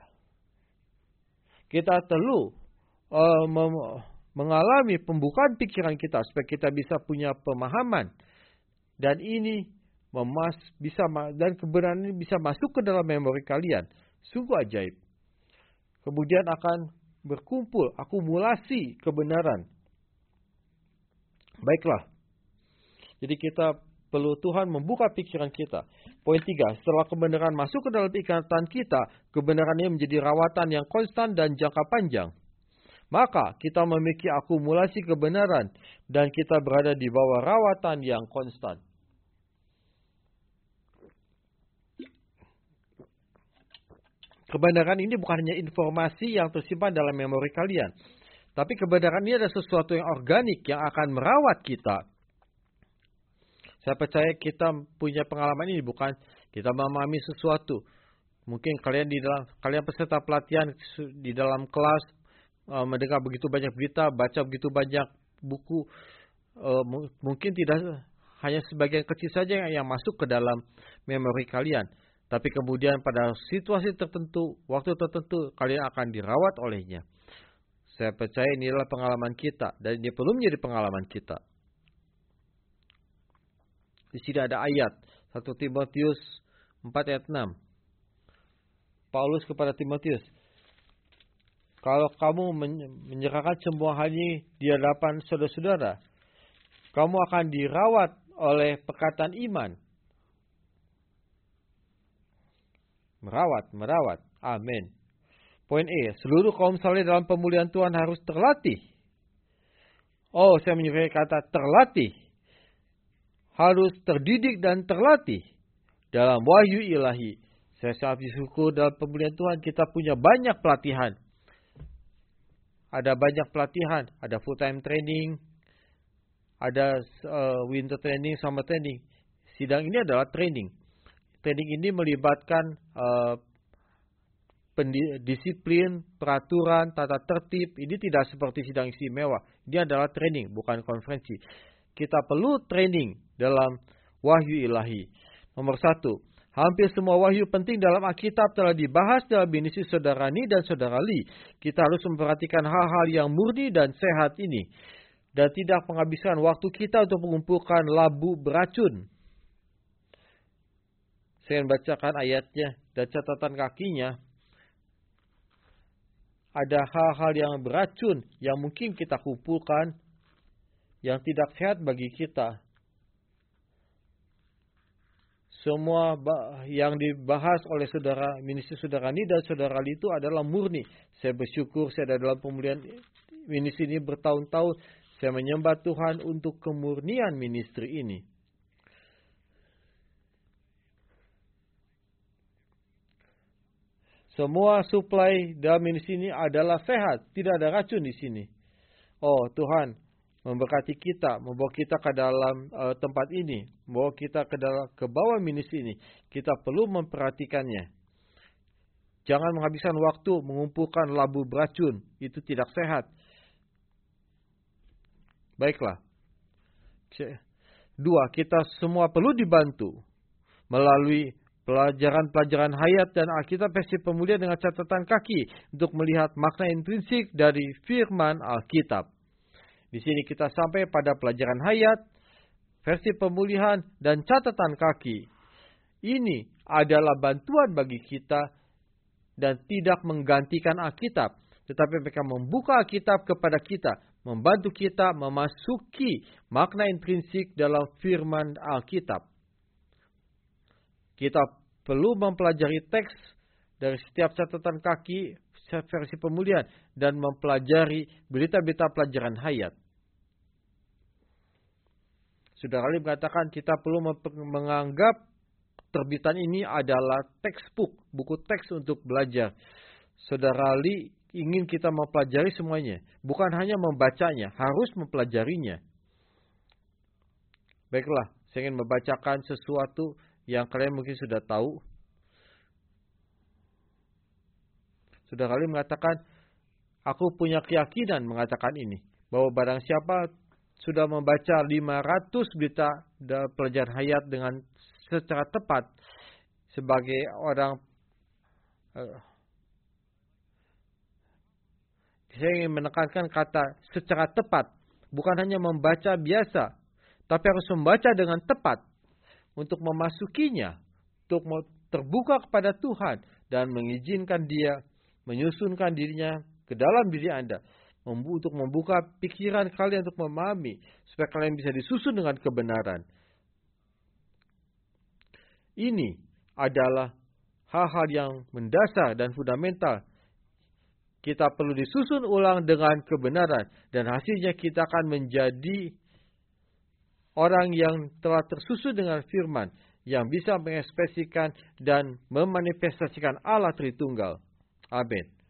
Kita perlu mengalami pembukaan pikiran kita supaya kita bisa punya pemahaman. Dan ini dan kebenaran ini bisa masuk ke dalam memori kalian. Sungguh ajaib. Kemudian akan berkumpul akumulasi kebenaran. Baiklah. Jadi kita perlu Tuhan membuka pikiran kita. Poin 3. Setelah kebenaran masuk ke dalam ikatan kita, kebenaran ini menjadi rawatan yang konstan dan jangka panjang. Maka kita memiliki akumulasi kebenaran dan kita berada di bawah rawatan yang konstan. Kebenaran ini bukan hanya informasi yang tersimpan dalam memori kalian. Tapi kebenaran ini adalah sesuatu yang organik yang akan merawat kita. Saya percaya kita punya pengalaman ini, bukan kita memahami sesuatu. Mungkin kalian peserta pelatihan di dalam kelas mendengar begitu banyak berita, baca begitu banyak buku, mungkin tidak hanya sebagian kecil saja yang masuk ke dalam memori kalian. Tapi kemudian pada situasi tertentu, waktu tertentu, kalian akan dirawat olehnya. Saya percaya ini adalah pengalaman kita, dan ini perlu menjadi pengalaman kita. Di sini ada ayat 1 Timotius 4 ayat 6. Paulus kepada Timotius, kalau kamu menyerahkan semua hal ini di hadapan saudara-saudara, kamu akan dirawat oleh perkataan iman. Merawat. Amin. Poin E, seluruh kaum saleh dalam pemulihan Tuhan harus terlatih. Oh, saya menyukai kata terlatih. Harus terdidik dan terlatih dalam wahyu ilahi. Saya sangat bersyukur dalam pemulihan Tuhan kita punya banyak pelatihan. Ada banyak pelatihan, ada full time training, ada winter training, summer training. Sidang ini adalah training. Training ini melibatkan disiplin, peraturan, tata tertib. Ini tidak seperti sidang istimewa. Ini adalah training, bukan konferensi. Kita perlu training dalam wahyu ilahi. Nomor 1, hampir semua wahyu penting dalam Alkitab telah dibahas dalam binisi saudara Ni dan saudara Li. Kita harus memperhatikan hal-hal yang murni dan sehat ini. Dan tidak menghabiskan waktu kita untuk mengumpulkan labu beracun. Saya bacakan ayatnya dan catatan kakinya. Ada hal-hal yang beracun yang mungkin kita kumpulkan, yang tidak sehat bagi kita. Semua yang dibahas oleh ministry saudara Ni dan saudara Li itu adalah murni. Saya bersyukur saya ada dalam pemulihan ministry ini bertahun-tahun. Saya menyembah Tuhan untuk kemurnian ministry ini. Semua suplai dalam ministry ini adalah sehat, tidak ada racun di sini. Oh, Tuhan memberkati kita, membawa kita ke dalam tempat ini, membawa kita ke bawah ministry ini. Kita perlu memperhatikannya. Jangan menghabiskan waktu mengumpulkan labu beracun, itu tidak sehat. Baiklah. 2, kita semua perlu dibantu melalui pelajaran-pelajaran hayat dan Alkitab versi pemulihan dengan catatan kaki untuk melihat makna intrinsik dari firman Alkitab. Di sini kita sampai pada pelajaran hayat, versi pemulihan, dan catatan kaki. Ini adalah bantuan bagi kita dan tidak menggantikan Alkitab. Tetapi mereka membuka Alkitab kepada kita, membantu kita memasuki makna intrinsik dalam firman Alkitab. Kita perlu mempelajari teks dari setiap catatan kaki versi pemulihan dan mempelajari berita-berita pelajaran hayat. Saudara Ali mengatakan kita perlu menganggap terbitan ini adalah textbook, buku teks untuk belajar. Saudara Ali ingin kita mempelajari semuanya, bukan hanya membacanya, harus mempelajarinya. Baiklah, saya ingin membacakan sesuatu yang kalian mungkin sudah tahu. Saudara Ali mengatakan, aku punya keyakinan mengatakan ini, bahwa barang siapa sudah membaca 500 berita pelajaran hayat dengan secara tepat, sebagai orang, saya ingin menekankan kata secara tepat, bukan hanya membaca biasa, tapi harus membaca dengan tepat, untuk memasukinya, untuk terbuka kepada Tuhan dan mengizinkan Dia menyusunkan dirinya ke dalam diri Anda, untuk membuka pikiran kalian untuk memahami supaya kalian bisa disusun dengan kebenaran. Ini adalah hal-hal yang mendasar dan fundamental. Kita perlu disusun ulang dengan kebenaran dan hasilnya kita akan menjadi orang yang telah tersusun dengan firman, yang bisa mengekspresikan dan memanifestasikan Allah Tritunggal. Amin.